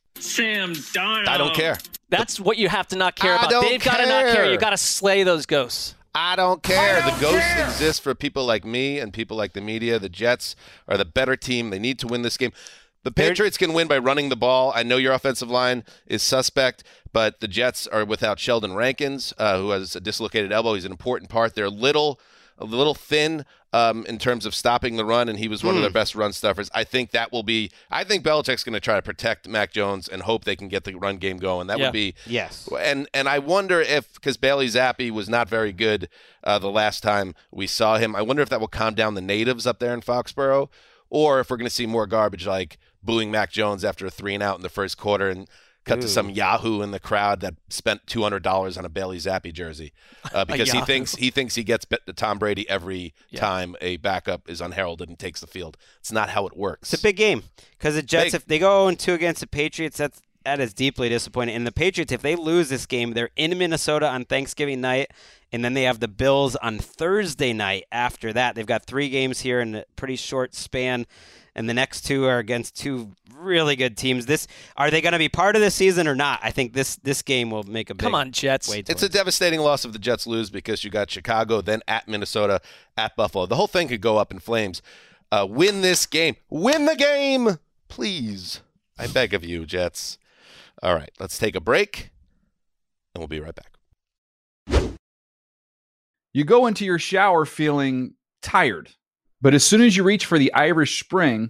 I don't care. That's what you have to not care about. They've got to not care. You got to slay those ghosts. I don't care. The ghost exists for people like me and people like the media. The Jets are the better team. They need to win this game. The Patriots can win by running the ball. I know your offensive line is suspect, but the Jets are without Sheldon Rankins, who has a dislocated elbow. He's an important part. They're a little thin in terms of stopping the run, and he was one of their best run stuffers. I think Belichick's going to try to protect Mac Jones and hope they can get the run game going. That would be yes. And I wonder if, because Bailey Zappi was not very good the last time we saw him, I wonder if that will calm down the natives up there in Foxborough, or if we're going to see more garbage like booing Mac Jones after a 3-and-out in the first quarter and cut to some Yahoo in the crowd that spent $200 on a Bailey Zappi jersey because he thinks he gets Tom Brady every time a backup is unheralded and takes the field. It's not how it works. It's a big game because the Jets, if they go 0-2 against the Patriots, that is deeply disappointing. And the Patriots, if they lose this game, they're in Minnesota on Thanksgiving night, and then they have the Bills on Thursday night after that. They've got 3 games here in a pretty short span. And the next 2 are against 2 really good teams. Are they going to be part of this season or not? I think this game will make a big Come on, Jets. It's a devastating loss if the Jets lose because you got Chicago, then at Minnesota, at Buffalo. The whole thing could go up in flames. Win this game. Win the game, please. I beg of you, Jets. All right, let's take a break, and we'll be right back. You go into your shower feeling tired. But as soon as you reach for the Irish Spring,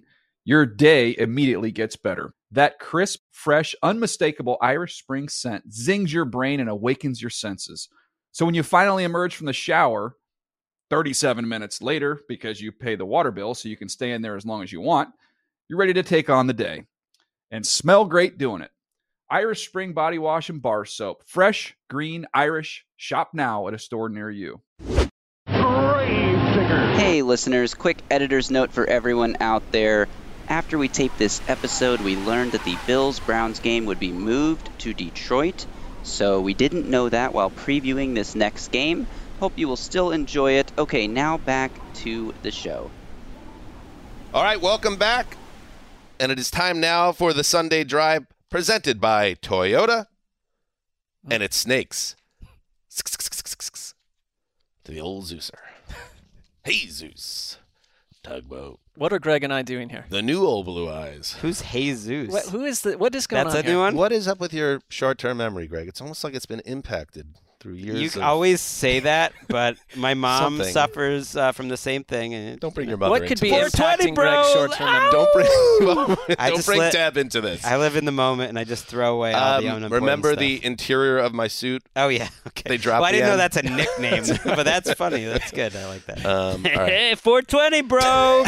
your day immediately gets better. That crisp, fresh, unmistakable Irish Spring scent zings your brain and awakens your senses. So when you finally emerge from the shower 37 minutes later, because you pay the water bill so you can stay in there as long as you want, you're ready to take on the day and smell great doing it. Irish Spring Body Wash and Bar Soap. Fresh, green, Irish. Shop now at a store near you. Hey listeners, quick editor's note for everyone out there. After we taped this episode, we learned that the Bills-Browns game would be moved to Detroit, so we didn't know that while previewing this next game. Hope you will still enjoy it. Okay, now back to the show. All right, welcome back. And it is time now for the Sunday Drive presented by Toyota and its snakes. To the old Zeuser. Hey, Zeus. Tugboat. What are Greg and I doing here? The new old blue eyes. Who's Jesus? What is going on That's a here? new one? What is up with your short-term memory, Greg? It's almost like it's been impacted through years. You always say that, but my mom Something. suffers from the same thing. And Don't bring your mother What into could be this. impacting Greg's short-term memory? Don't bring Deb into this. I live in the moment, and I just throw away all the unimportant remember stuff. the interior of my suit? Oh, yeah. Okay. They dropped Well, I the didn't know M. that's a nickname, but that's funny. That's good. I like that. All right. Hey, 420, bro.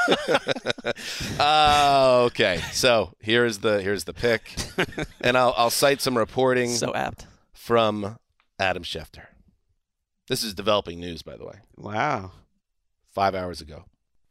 Okay. So here's the pick, and I'll cite some reporting So apt. from Adam Schefter. This is developing news, by the way. Wow. 5 hours ago.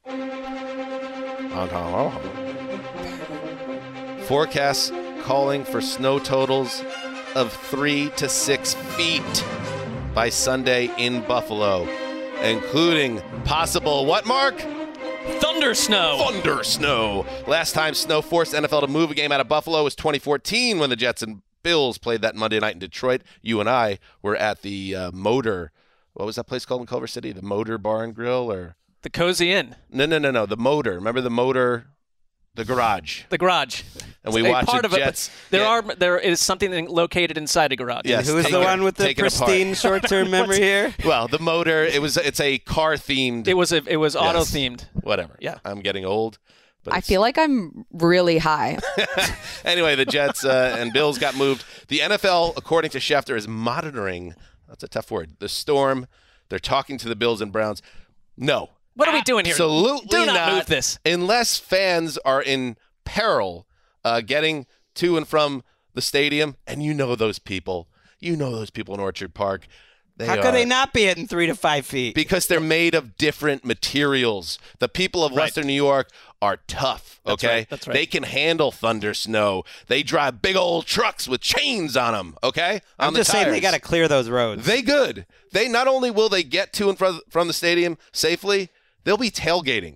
Forecasts calling for snow totals of 3 to 6 feet by Sunday in Buffalo, including possible what, Mark? Thunder snow. Thunder snow. Last time snow forced NFL to move a game out of Buffalo was 2014 when the Jets and Bills played that Monday night in Detroit. You and I were at the Motor. What was that place called in Culver City? The Motor Bar and Grill, or The Cozy Inn. no. The Motor. Remember the Motor, the garage. The garage. And we A watched part the of it, Jets. but there is something located inside a garage. Yes. Who's the one with the taken apart. pristine short-term memory here? Well, the Motor. It's a car themed. It was auto themed. Whatever. Yeah. I'm getting old. But I feel like I'm really high. Anyway, the Jets and Bills got moved. The NFL, according to Schefter, is monitoring. That's a tough word. The storm. They're talking to the Bills and Browns. No. What are we doing here? Absolutely Do not move this. Unless fans are in peril getting to and from the stadium. And you know those people. You know those people in Orchard Park. How could they not be hitting 3 to 5 feet? Because they're made of different materials. The people of Western New York are tough, okay? That's right. They can handle thunder snow. They drive big old trucks with chains on them, okay? I'm just saying they got to clear those roads. They good. They not only will they get to and from the stadium safely, they'll be tailgating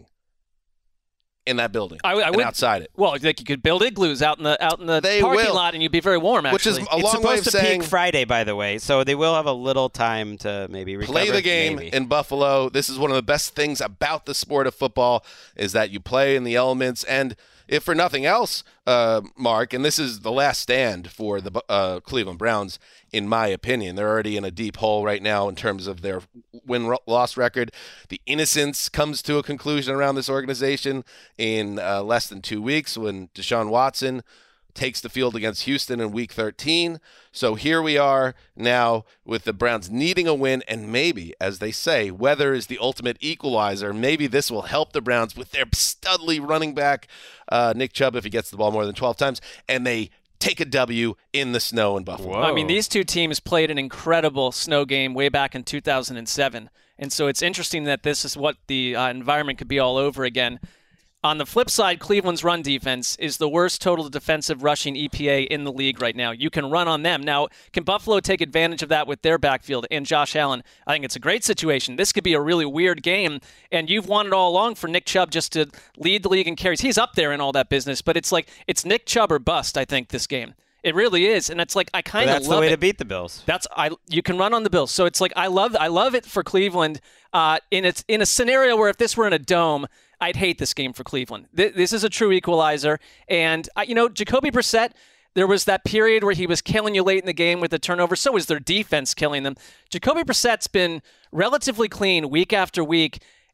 in that building and outside it. Well, like you could build igloos out in the They parking will. lot, and you'd be very warm. Actually, Which is a It's long way supposed of to saying peak Friday, by the way, so they will have a little time to maybe recover. play the game maybe. in Buffalo. This is one of the best things about the sport of football is that you play in the elements. And if for nothing else, Mark, and this is the last stand for the Cleveland Browns, in my opinion. They're already in a deep hole right now in terms of their win-loss record. The innocence comes to a conclusion around this organization in less than 2 weeks when Deshaun Watson takes the field against Houston in Week 13. So here we are now with the Browns needing a win, and maybe, as they say, weather is the ultimate equalizer. Maybe this will help the Browns with their studly running back, Nick Chubb, if he gets the ball more than 12 times, and they take a W in the snow in Buffalo. I mean, these two teams played an incredible snow game way back in 2007, and so it's interesting that this is what the environment could be all over again. On the flip side, Cleveland's run defense is the worst total defensive rushing EPA in the league right now. You can run on them. Now, can Buffalo take advantage of that with their backfield and Josh Allen? I think it's a great situation. This could be a really weird game, and you've wanted all along for Nick Chubb just to lead the league in carries. He's up there in all that business, but it's like it's Nick Chubb or bust, I think, this game. It really is, and it's like I kind of love it. That's the way to beat the Bills. You can run on the Bills, so it's like I love it for Cleveland. In a scenario where if this were in a dome, I'd hate this game for Cleveland. This is a true equalizer, and Jacoby Brissett. There was that period where he was killing you late in the game with the turnover. So is their defense killing them. Jacoby Brissett's been relatively clean week after week.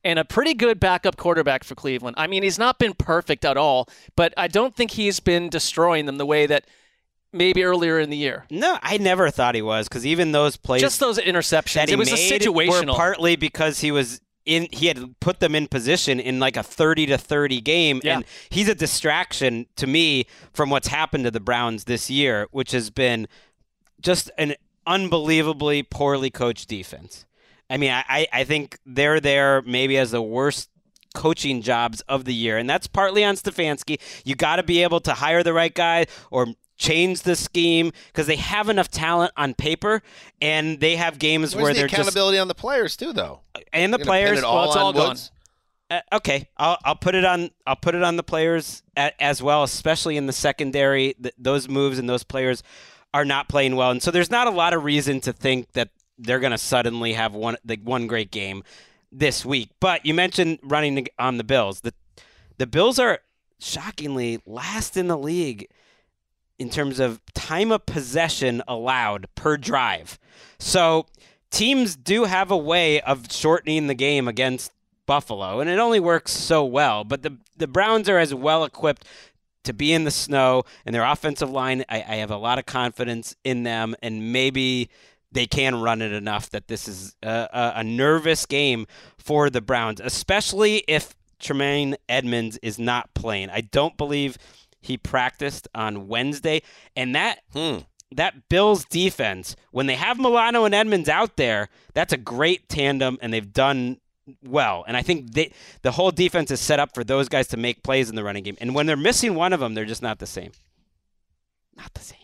and a pretty good backup quarterback for Cleveland. I mean, he's not been perfect at all, but I don't think he's been destroying them the way that maybe earlier in the year. No, I never thought he was, because even those plays, just those interceptions, it was a situational. Were partly because he had put them in position in like a 30-30 game, and he's a distraction to me from what's happened to the Browns this year, which has been just an unbelievably poorly coached defense. I mean, I think they're there maybe as the worst coaching jobs of the year, and that's partly on Stefanski. You got to be able to hire the right guy or change the scheme, because they have enough talent on paper, and they have games where they're accountability on the players too, though, and the players. It's all gone. Okay, I'll put it on the players as well, especially in the secondary. Those moves and those players are not playing well, and so there's not a lot of reason to think that they're going to suddenly have one great game this week. But you mentioned running on the Bills. The Bills are shockingly last in the league in terms of time of possession allowed per drive. So teams do have a way of shortening the game against Buffalo, and it only works so well. But the Browns are as well equipped to be in the snow, and their offensive line, I have a lot of confidence in them, and maybe they can run it enough that this is a nervous game for the Browns, especially if Tremaine Edmonds is not playing. I don't believe he practiced on Wednesday, and that Bills defense, when they have Milano and Edmonds out there, that's a great tandem, and they've done well. And I think the whole defense is set up for those guys to make plays in the running game. And when they're missing one of them, they're just not the same. Not the same.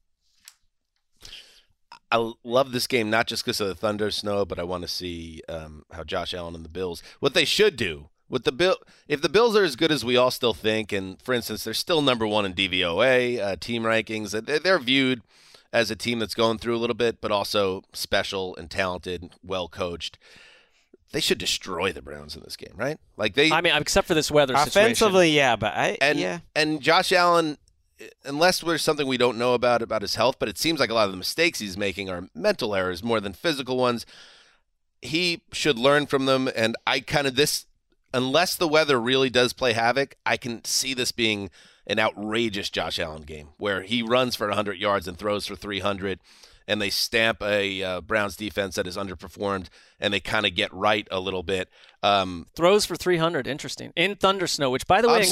I love this game, not just because of the thunder snow, but I want to see how Josh Allen and the Bills, what they should do. If the Bills are as good as we all still think, and for instance, they're still number one in DVOA team rankings, they're viewed as a team that's going through a little bit, but also special and talented, well coached. They should destroy the Browns in this game, right? I mean, except for this weather offensively, situation. yeah, but and Josh Allen, unless there's something we don't know about his health, but it seems like a lot of the mistakes he's making are mental errors more than physical ones. He should learn from them, and unless the weather really does play havoc, I can see this being an outrageous Josh Allen game where he runs for 100 yards and throws for 300, and they stamp a Browns defense that has underperformed, and they kind of get right a little bit. Throws for 300, interesting. In thunder snow, which, by the way,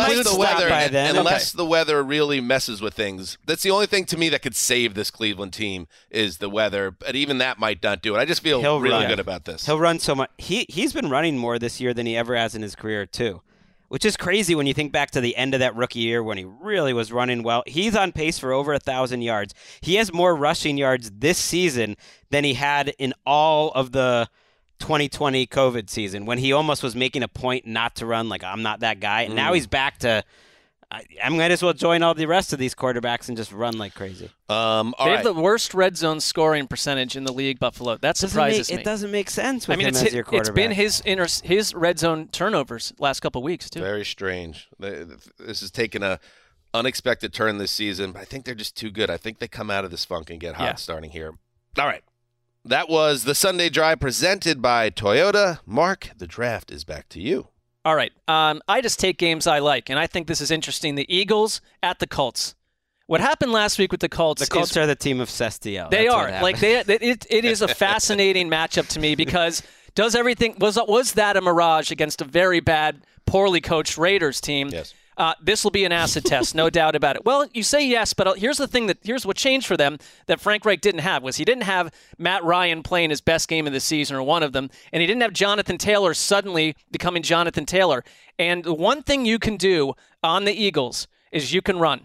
unless the weather really messes with things, that's the only thing to me that could save this Cleveland team is the weather. But even that might not do it. I just feel really good about this. He'll run so much. He's been running more this year than he ever has in his career, too, which is crazy when you think back to the end of that rookie year when he really was running well. He's on pace for over 1,000 yards. He has more rushing yards this season than he had in all of the 2020 COVID season, when he almost was making a point not to run, like, I'm not that guy. And now he's back to, I might as well join all the rest of these quarterbacks and just run like crazy. They have the worst red zone scoring percentage in the league, Buffalo. That surprises me. It doesn't make sense with him as your quarterback. It's been his red zone turnovers last couple of weeks, too. Very strange. This has taken a unexpected turn this season, but I think they're just too good. I think they come out of this funk and get hot starting here. All right. That was the Sunday Drive presented by Toyota. Mark, the draft is back to you. All right. I just take games I like, and I think this is interesting. The Eagles at the Colts. What happened last week with the Colts? The Colts are the team of Sestiel. They are. It is a fascinating matchup to me because was that a mirage against a very bad, poorly coached Raiders team? Yes. This will be an acid test, no doubt about it. Well, you say yes, but here's what changed for them that Frank Reich didn't have was he didn't have Matt Ryan playing his best game of the season or one of them, and he didn't have Jonathan Taylor suddenly becoming Jonathan Taylor. And the one thing you can do on the Eagles is you can run.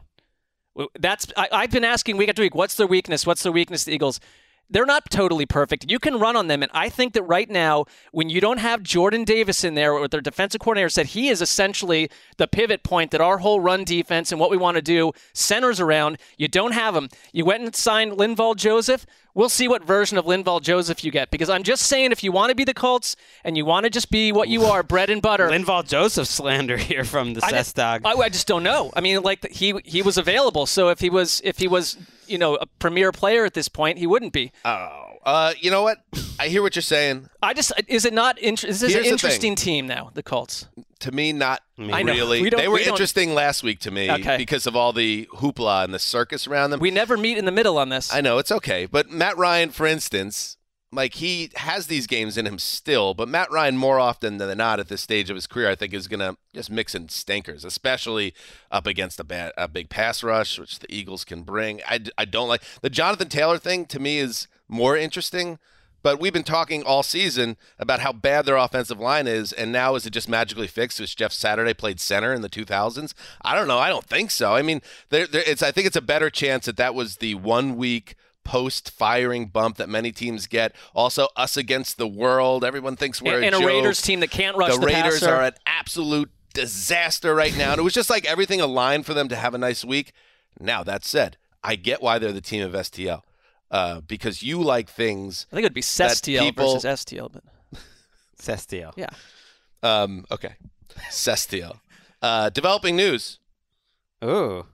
I've been asking week after week, what's their weakness? What's their weakness, the Eagles? They're not totally perfect. You can run on them, and I think that right now, when you don't have Jordan Davis in there, or their defensive coordinator said he is essentially the pivot point that our whole run defense and what we want to do centers around, you don't have him. You went and signed Linval Joseph. We'll see what version of Linval Joseph you get, because I'm just saying if you want to be the Colts and you want to just be what you are, bread and butter. Linval Joseph slander here from the Sestog. I just don't know. I mean, like he was available, so if he was a premier player at this point, he wouldn't be. Oh, You know what? I hear what you're saying. Is it not? Is this an interesting team now? The Colts. To me, not I know. really. They were interesting last week to me because of all the hoopla and the circus around them. We never meet in the middle on this. I know, it's okay. But Matt Ryan, for instance, like he has these games in him still, but Matt Ryan more often than not at this stage of his career, I think is going to just mix in stinkers, especially up against a big pass rush, which the Eagles can bring. I don't like the Jonathan Taylor thing. To me, is more interesting. But we've been talking all season about how bad their offensive line is, and now is it just magically fixed because Jeff Saturday played center in the 2000s? I don't know. I don't think so. I mean, I think it's a better chance that was the 1 week post-firing bump that many teams get. Also, us against the world. Everyone thinks we're a joke. A Raiders team that can't rush the passer. The Raiders are an absolute disaster right now. And it was just like everything aligned for them to have a nice week. Now, that said, I get why they're the team of STL. Because you like things. I think it would be Cestiel versus STL. But Cestiel. Yeah. Okay. Cestiel. Developing news. Ooh.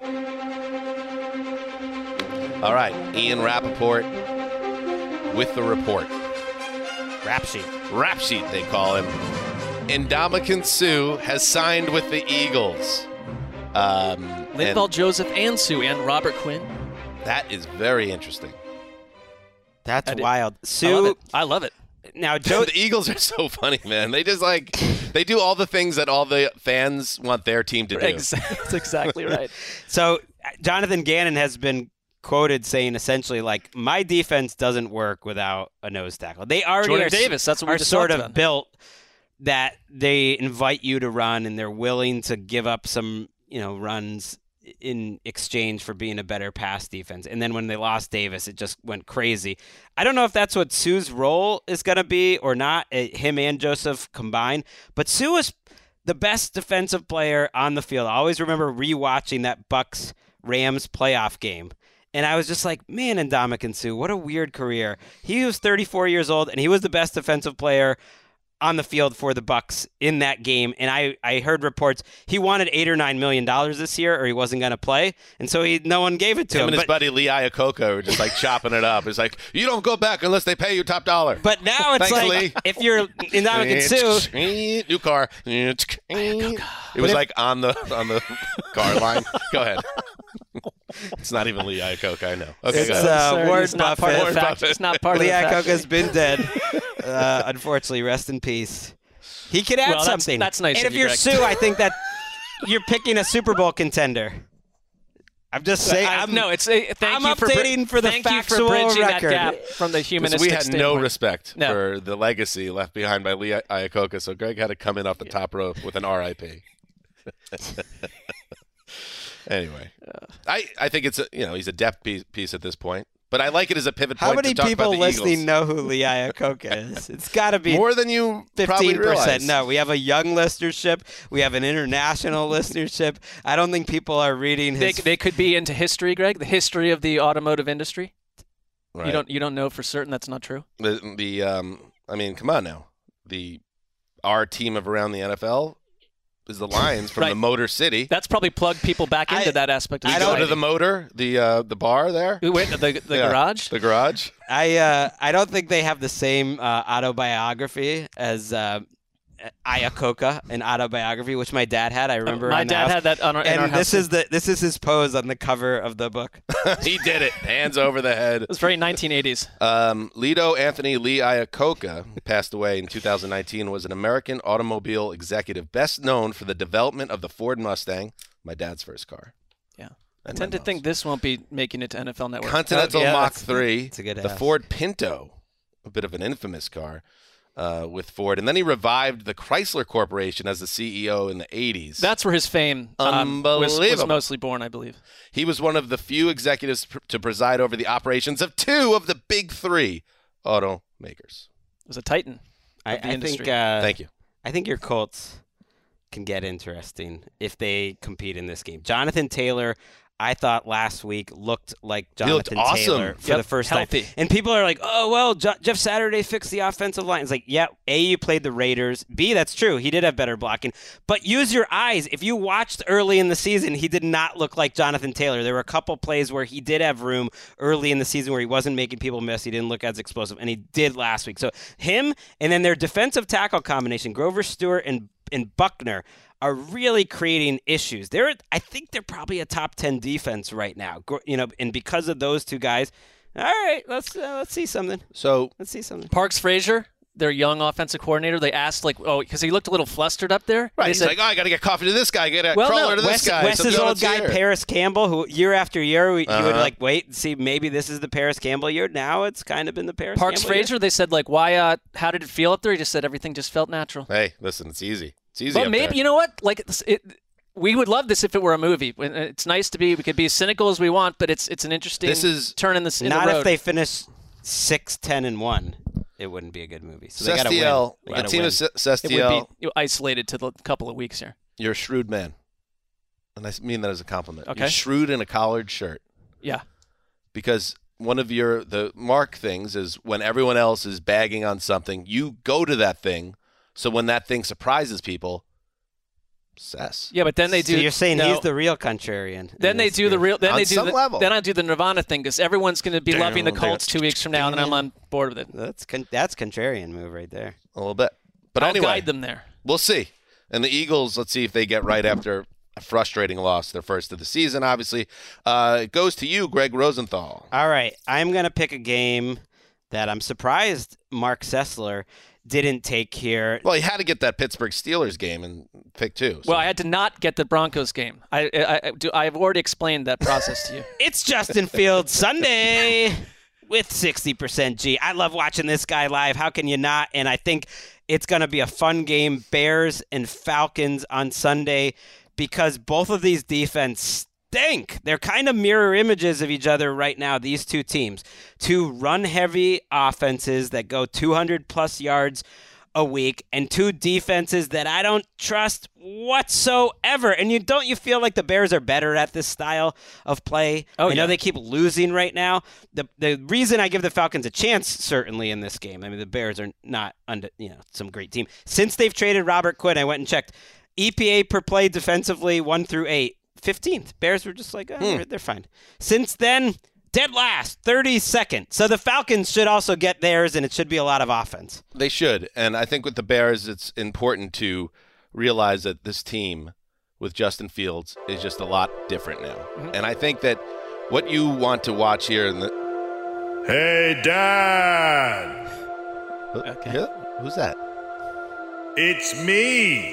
All right. Ian Rappaport with the report. Rap sheet, they call him. Ndamukong Suh has signed with the Eagles. Linval Joseph and Suh and Robert Quinn. That is very interesting. That's wild. Suh, I love it. Now, the Eagles are so funny, man. They just they do all the things that all the fans want their team to do. That's exactly right. So Jonathan Gannon has been quoted saying essentially my defense doesn't work without a nose tackle. They already Jordan Davis, that's what we just sort talked of about. built that they invite you to run and they're willing to give up some, runs in exchange for being a better pass defense. And then when they lost Davis, it just went crazy. I don't know if that's what Suh's role is going to be or not, him and Joseph combined. But Suh is the best defensive player on the field. I always remember rewatching that Bucs-Rams playoff game. And I was just like, man, Ndamukong Suh, what a weird career. He was 34 years old, and he was the best defensive player on the field for the Bucs in that game. And I heard reports he wanted $8 or $9 million this year, or he wasn't going to play, and so no one gave it to him. And his buddy Lee Iacocca were just chopping it up. It's like, you don't go back unless they pay you top dollar. But now it's Thanks, Lee. If you're Ndamukong Suh, new car. It was on the car line. Go ahead. It's not even Lee Iacocca, I know. Okay, it's Warren Buffett. It's not part of Lee the fact. Iacocca's been dead. Unfortunately, rest in peace. He could add something. That's nice. And if you're Suh, I think that you're picking a Super Bowl contender. I'm just saying. I'm updating for the factual bridging record. that gap from the humanistic we had standpoint. no respect for the legacy left behind by Lee Iacocca, so Greg had to come in off the top rope with an RIP. Anyway, I think it's he's a depth piece at this point, but I like it as a pivot point. How many to talk people about the listening Eagles. know who Lee Iacocca is? It's got to be more than you probably 15%. realize. No, we have a young listenership. We have an international listenership. I don't think people are reading his. They could be into history, Greg, the history of the automotive industry. Right. You don't know for certain that's not true. I mean, come on now. Our team of around the NFL is the Lions from the Motor City. That's probably plugged people back into that aspect of the go to the Motor, the bar there. We went to the garage. The garage. I don't think they have the same autobiography as Iacocca, an autobiography, which my dad had. I remember my dad had that on our and house. This is his pose on the cover of the book. He did it, hands over the head. It was very 1980s. Lido Anthony Lee Iacocca, who passed away in 2019, was an American automobile executive, best known for the development of the Ford Mustang, my dad's first car. Yeah, I tend to think this won't be making it to NFL Network. Continental Mach 3, it's a good the Ford Pinto, a bit of an infamous car. With Ford, and then he revived the Chrysler Corporation as the CEO in the 80s. That's where his fame was mostly born, I believe. He was one of the few executives to preside over the operations of two of the big three automakers. It was a titan of the industry. Thank you. I think your Colts can get interesting if they compete in this game. Jonathan Taylor I thought last week looked like Jonathan awesome. Taylor for the first time. And people are like, oh, well, Jeff Saturday fixed the offensive line. It's like, yeah, A, you played the Raiders. B, that's true. He did have better blocking. But use your eyes. If you watched early in the season, he did not look like Jonathan Taylor. There were a couple plays where he did have room early in the season where he wasn't making people miss. He didn't look as explosive, and he did last week. So him and then their defensive tackle combination, Grover Stewart and Buckner, are really creating issues. I think they're probably a top 10 defense right now. And because of those two guys, all right, let's see something. Let's see something. Parks Frazier, their young offensive coordinator, they asked because he looked a little flustered up there. Right, he's like, I got to get coffee to this guy, get a crawler to this guy. Wes's old guy, Paris Campbell, who year after year, you would wait and see maybe this is the Paris Campbell year. Now it's kind of been the Paris Parks Campbell Frazier, year. They said, why, how did it feel up there? He just said everything just felt natural. Hey, listen, it's easy. It's easy. But maybe, you know what? We would love this if it were a movie. It's nice to we could be as cynical as we want, but it's an interesting turn in the road. Not if they finish 6-10-1. It wouldn't be a good movie. So they got to win. The team of Sestiel. It would be isolated to the couple of weeks here. You're a shrewd man. And I mean that as a compliment. Okay. You're shrewd in a collared shirt. Yeah. Because one of the Mark things is when everyone else is bagging on something, you go to that thing. So when that thing surprises people, Sess. Yeah, but then they do. So you're saying he's the real contrarian. Then they do the real. Then on they do some level. Then I do the Nirvana thing because everyone's going to be loving the Colts 2 weeks from now, and I'm on board with it. That's contrarian move right there. A little bit, but I'll anyway, guide them there. We'll see. And the Eagles, let's see if they get right after a frustrating loss, their first of the season. Obviously, it goes to you, Greg Rosenthal. All right, I'm going to pick a game that I'm surprised Mark Sessler didn't take here. Well, he had to get that Pittsburgh Steelers game and pick two. So. Well, I had to not get the Broncos game. I've already explained that process to you. It's Justin Fields Sunday with 60% G. I love watching this guy live. How can you not? And I think it's going to be a fun game, Bears and Falcons on Sunday, because both of these defenses stink. They're kind of mirror images of each other right now, these two teams. Two run-heavy offenses that go 200-plus yards a week, and two defenses that I don't trust whatsoever. And you feel like the Bears are better at this style of play? I know they keep losing right now. The reason I give the Falcons a chance, certainly, in this game, I mean, the Bears are not some great team. Since they've traded Robert Quinn, I went and checked. EPA per play defensively, 1 through 8. 15th. Bears were just like, they're fine. Since then, dead last, 32nd. So the Falcons should also get theirs, and it should be a lot of offense. They should. And I think with the Bears, it's important to realize that this team with Justin Fields is just a lot different now. Mm-hmm. And I think that what you want to watch here in the... Hey, Dad! Okay. Who's that? It's me!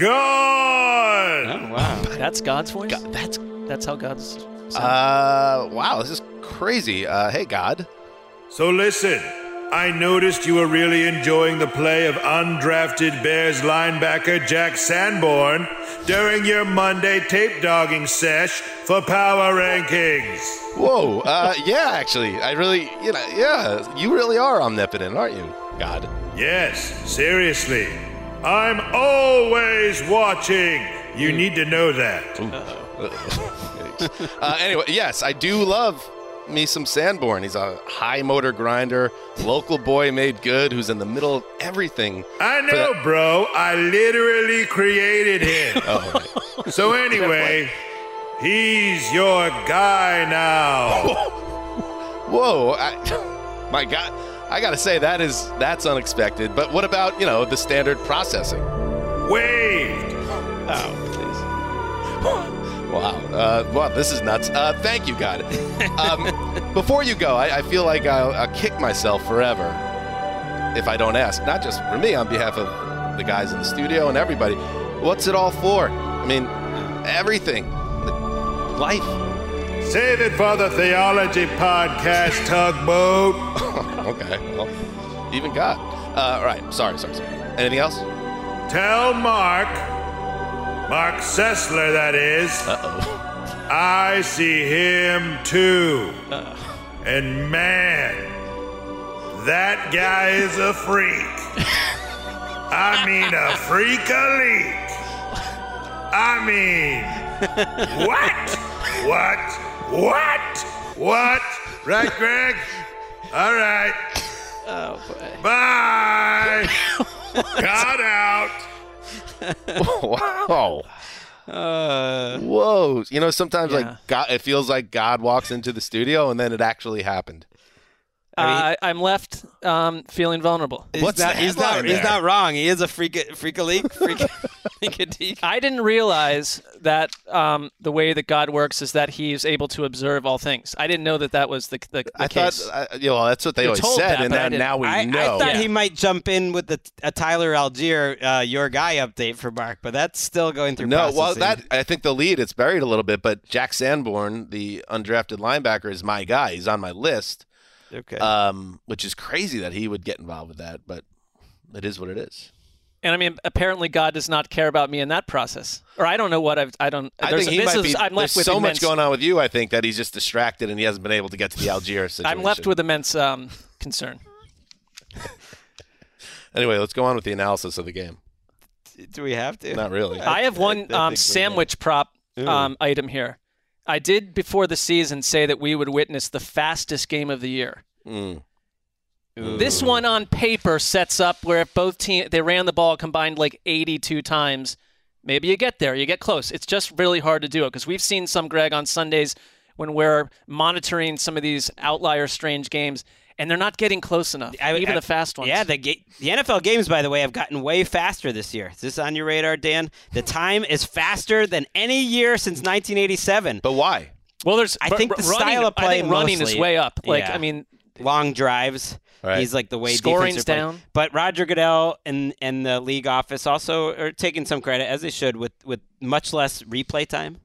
God! Oh, wow. That's God's voice? That's how God's sounds. Wow, this is crazy. Hey, God. So listen, I noticed you were really enjoying the play of undrafted Bears linebacker Jack Sanborn during your Monday tape dogging sesh for Power Rankings. Whoa, yeah, actually. I really, you really are omnipotent, aren't you, God? Yes, seriously. I'm always watching. You need to know that. Anyway, yes, I do love me some Sanborn. He's a high motor grinder, local boy made good, who's in the middle of everything. I know, bro. I literally created him. Right. So anyway, he's your guy now. Whoa, my God. I gotta say that's unexpected. But what about the standard processing? Waived. Oh, please. Wow. Wow, this is nuts. Thank you, God. Before you go, I feel like I'll kick myself forever if I don't ask. Not just for me, on behalf of the guys in the studio and everybody. What's it all for? I mean, everything. Life. Save it for the Theology Podcast, Tugboat. Okay, well, even God. All right, sorry. Anything else? Tell Mark Sessler, that is. Uh-oh. I see him too. And man, that guy is a freak. I mean, a freak-a-leak. I mean, what? What? Right, Greg? All right. Oh, boy. Bye. Got out. Wow. Whoa. You know, sometimes like God, it feels like God walks into the studio and then it actually happened. I'm left feeling vulnerable. He's not wrong. He is a freak a leak. I didn't realize that the way that God works is that He's able to observe all things. I didn't know that was the I case. thought, that's what they always said, and then now we know. I thought he might jump in with a Tyler Algier, your guy update for Mark, but that's still going through processing. Well, I think the lead, it's buried a little bit, but Jack Sanborn, the undrafted linebacker, is my guy. He's on my list. Okay. Which is crazy that he would get involved with that, but it is what it is. And I mean, apparently God does not care about me in that process. Or I don't know what I think he might be. I'm left there's with so immense, much going on with you, I think, that he's just distracted and he hasn't been able to get to the Algier situation. I'm left with immense concern. Anyway, let's go on with the analysis of the game. Do we have to? Not really. I have one sandwich prop item here. I did before the season say that we would witness the fastest game of the year. This one on paper sets up where if both teams, they ran the ball combined like 82 times, maybe you get there, you get close. It's just really hard to do it because we've seen some, Greg, on Sundays when we're monitoring some of these outlier strange games, and they're not getting close enough, even the fast ones. Yeah, the NFL games, by the way, have gotten way faster this year. Is this on your radar, Dan? The time is faster than any year since 1987. But why? Well, I think the style of play running mostly, is way up. I mean, long drives. Right. He's like the way scoring's down. But Roger Goodell and the league office also are taking some credit, as they should, with much less replay time.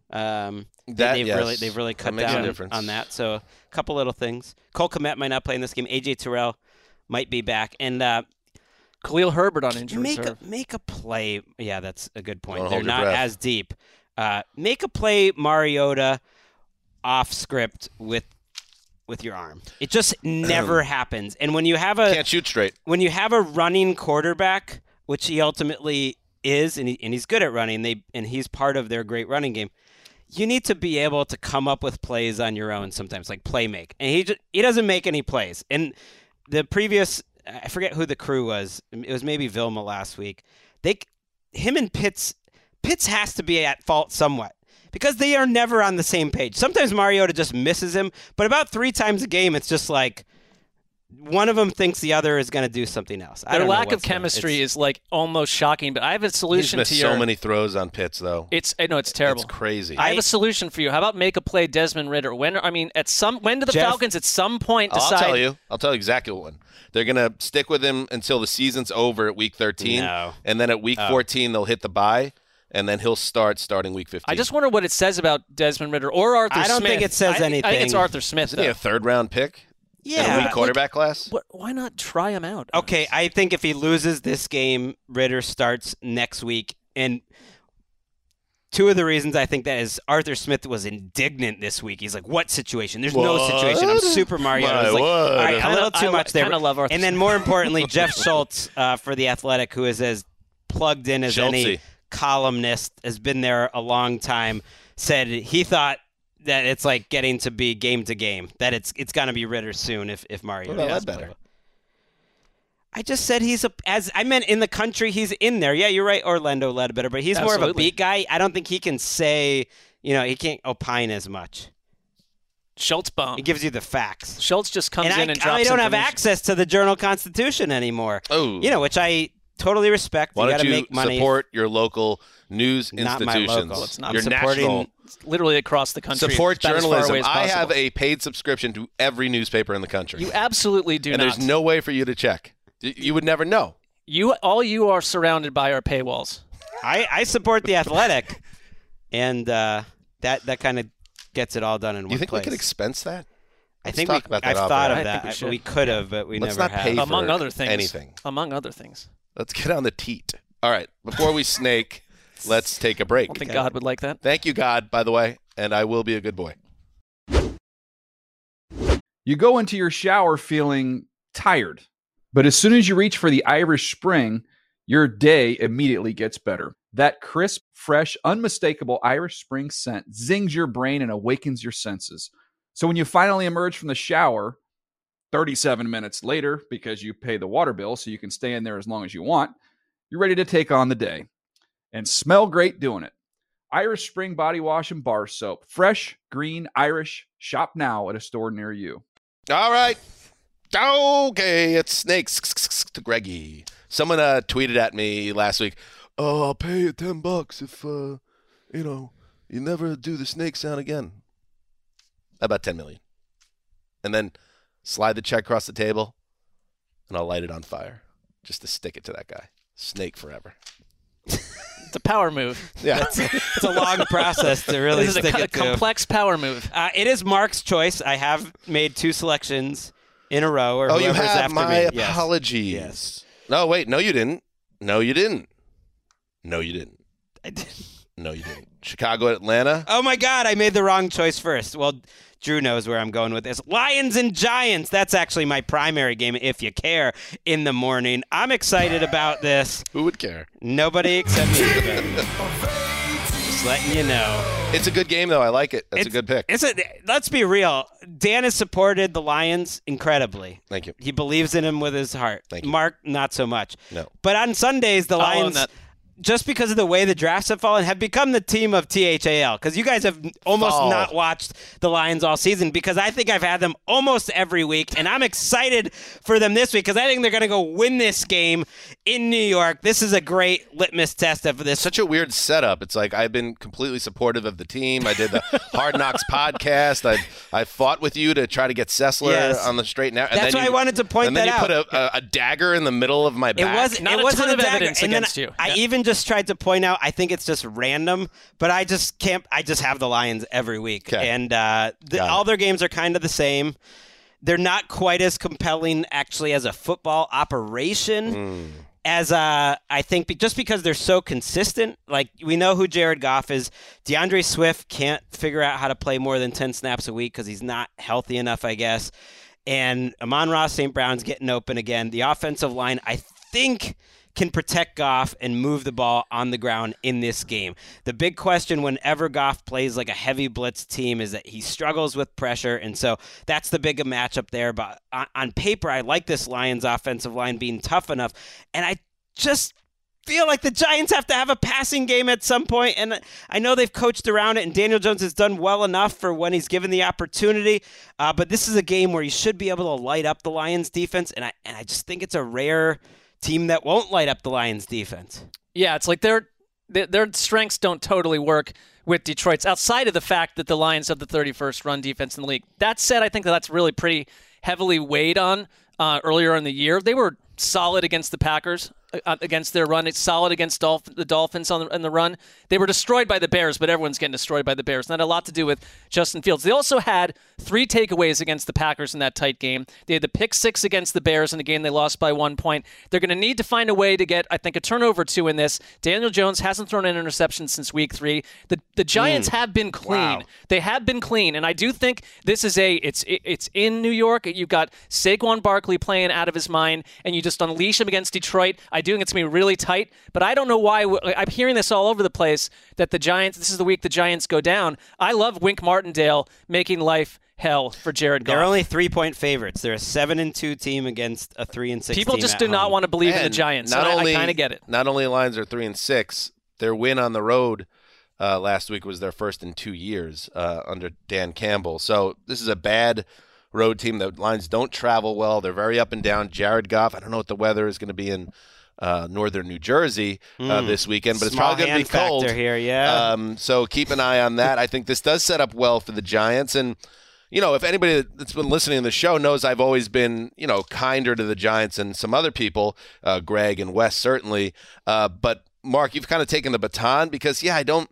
They've really cut down on that. So a couple little things. Cole Kmet might not play in this game. AJ Terrell might be back, and Khalil Herbert on injury reserve. Make a play. Yeah, that's a good point. They're not as deep. Make a play, Mariota, off script with your arm. It just never happens. And when you have can't shoot straight. When you have a running quarterback, which he ultimately is, and he's good at running, and he's part of their great running game. You need to be able to come up with plays on your own sometimes, like play make. And he doesn't make any plays. And the previous, I forget who the crew was. It was maybe Vilma last week. Him and Pitts has to be at fault somewhat because they are never on the same page. Sometimes Mariota just misses him, but about 3 times a game, it's just like one of them thinks the other is going to do something else. Their lack of chemistry is like almost shocking, but I have a solution to your... so many throws on Pitts, though. I know it's terrible. It's crazy. I have a solution for you. How about make a play Desmond Ridder? When do the Falcons at some point decide? I'll tell you exactly what one. They're going to stick with him until the season's over at week 13. No. And then at week 14, they'll hit the bye. And then he'll starting week 15. I just wonder what it says about Desmond Ridder or Arthur Smith. I don't think it says anything. I think it's Arthur Smith. Isn't he a 3rd-round pick? Yeah. In a quarterback class? Why not try him out? Okay, I think if he loses this game, Ridder starts next week. And 2 of the reasons I think that is Arthur Smith was indignant this week. He's like, what situation? There's no situation. I'm Super Mario. I was like, all right, a little too much there. I love Arthur and then more importantly, Jeff Schultz for The Athletic, who is as plugged in as any columnist, has been there a long time, said he thought that it's like getting to be game to game, that it's going to be Ridder soon if Mario does better. I just said I meant in the country, he's in there. Yeah, you're right, Orlando Ledbetter, but he's more of a beat guy. I don't think he can say, he can't opine as much. Schultz bomb. He gives you the facts. Schultz just comes in and drops I don't have access to the Journal-Constitution anymore. Oh. Which I totally respect. Why you got to don't make money. Support your local news institutions? Not my local. It's not your national. Literally across the country. Support journalism. I have a paid subscription to every newspaper in the country. You absolutely do and not. And there's no way for you to check. You would never know. All you are surrounded by are paywalls. I support The Athletic, and that kind of gets it all done in one place. Do you think we could expense that? I've thought of that. We could have, but we Let's never not have. pay for Among other things. anything. Among other things. Let's get on the teat. All right. Before we snake, let's take a break. I don't think God would like that. Thank you, God, by the way, and I will be a good boy. You go into your shower feeling tired, but as soon as you reach for the Irish Spring, your day immediately gets better. That crisp, fresh, unmistakable Irish Spring scent zings your brain and awakens your senses. So when you finally emerge from the shower 37 minutes later, because you pay the water bill so you can stay in there as long as you want, you're ready to take on the day and smell great doing it. Irish Spring Body Wash and Bar Soap. Fresh, green, Irish. Shop now at a store near you. All right. Okay, it's snakes to Greggy. Someone tweeted at me last week, "Oh, I'll pay you $10 if, you never do the snake sound again." About 10 million. And then slide the check across the table, and I'll light it on fire just to stick it to that guy. Snake forever. It's a power move. Yeah. It's a long process to really stick it to. It's a complex power move. It is Mark's choice. I have made 2 selections in a row. Or you have after my me. apologies. Yes. No, wait. No, you didn't. No, you didn't. No, you didn't. I did. No, you didn't. Chicago, Atlanta. Oh, my God. I made the wrong choice first. Well, Drew knows where I'm going with this. Lions and Giants. That's actually my primary game, if you care, in the morning. I'm excited about this. Who would care? Nobody except me. Just letting you know. It's a good game, though. I like it. That's a good pick. Let's be real. Dan has supported the Lions incredibly. Thank you. He believes in them with his heart. Thank you. Mark, not so much. No. But on Sundays, the Lions, just because of the way the drafts have fallen, have become the team of THAL. Because you guys have almost not watched the Lions all season, because I think I've had them almost every week, and I'm excited for them this week because I think they're going to go win this game in New York. This is a great litmus test of this. Such a weird setup. It's like I've been completely supportive of the team. I did the Hard Knocks podcast. I fought with you to try to get Sessler on the straight and narrow. That's why I wanted to point that out. And then you put a dagger in the middle of my back. It wasn't a dagger. Evidence against you. I even just tried to point out, I think it's just random, but I just can't. I just have the Lions every week. Okay. And all their games are kind of the same. They're not quite as compelling, actually, as a football operation. As I think, just because they're so consistent. Like, we know who Jared Goff is. DeAndre Swift can't figure out how to play more than 10 snaps a week because he's not healthy enough, I guess. And Amon-Ra St. Brown's getting open again. The offensive line, I think, can protect Goff and move the ball on the ground in this game. The big question whenever Goff plays like a heavy blitz team is that he struggles with pressure, and so that's the big matchup there. But on paper, I like this Lions offensive line being tough enough, and I just feel like the Giants have to have a passing game at some point, and I know they've coached around it, and Daniel Jones has done well enough for when he's given the opportunity, but this is a game where you should be able to light up the Lions defense, and I just think it's a rare team that won't light up the Lions defense. Yeah, it's like their strengths don't totally work with Detroit's, outside of the fact that the Lions have the 31st run defense in the league. That said, I think that's really pretty heavily weighed on earlier in the year. They were solid against the Packers, against their run. It's solid against the Dolphins on the run. They were destroyed by the Bears, but everyone's getting destroyed by the Bears. And that had a lot to do with Justin Fields. They also had 3 takeaways against the Packers in that tight game. They had the pick 6 against the Bears in a game they lost by 1 point. They're going to need to find a way to get, I think, a turnover or 2 in this. Daniel Jones hasn't thrown an interception since week 3. The Giants have been clean. Wow. They have been clean, and I do think this is it's in New York. You've got Saquon Barkley playing out of his mind, and you just unleash him against Detroit. I do think it's going to be really tight, but I don't know why. I'm hearing this all over the place that the Giants, this is the week the Giants go down. I love Wink Martindale making life hell for Jared Goff. They're only 3-point favorites. They're a 7-2 team against a 3-6 People team just do not want to believe in the Giants. I kind of get it. Not only Lions are 3-6, their win on the road last week was their first in 2 years under Dan Campbell. So this is a bad road team. The Lions don't travel well. They're very up and down. Jared Goff, I don't know what the weather is going to be in northern New Jersey this weekend, but it's probably going to be cold here. Yeah. So keep an eye on that. I think this does set up well for the Giants. And, you know, if anybody that's been listening to the show knows I've always been, you know, kinder to the Giants and some other people, Greg and Wes certainly. But, Mark, you've kind of taken the baton because, I don't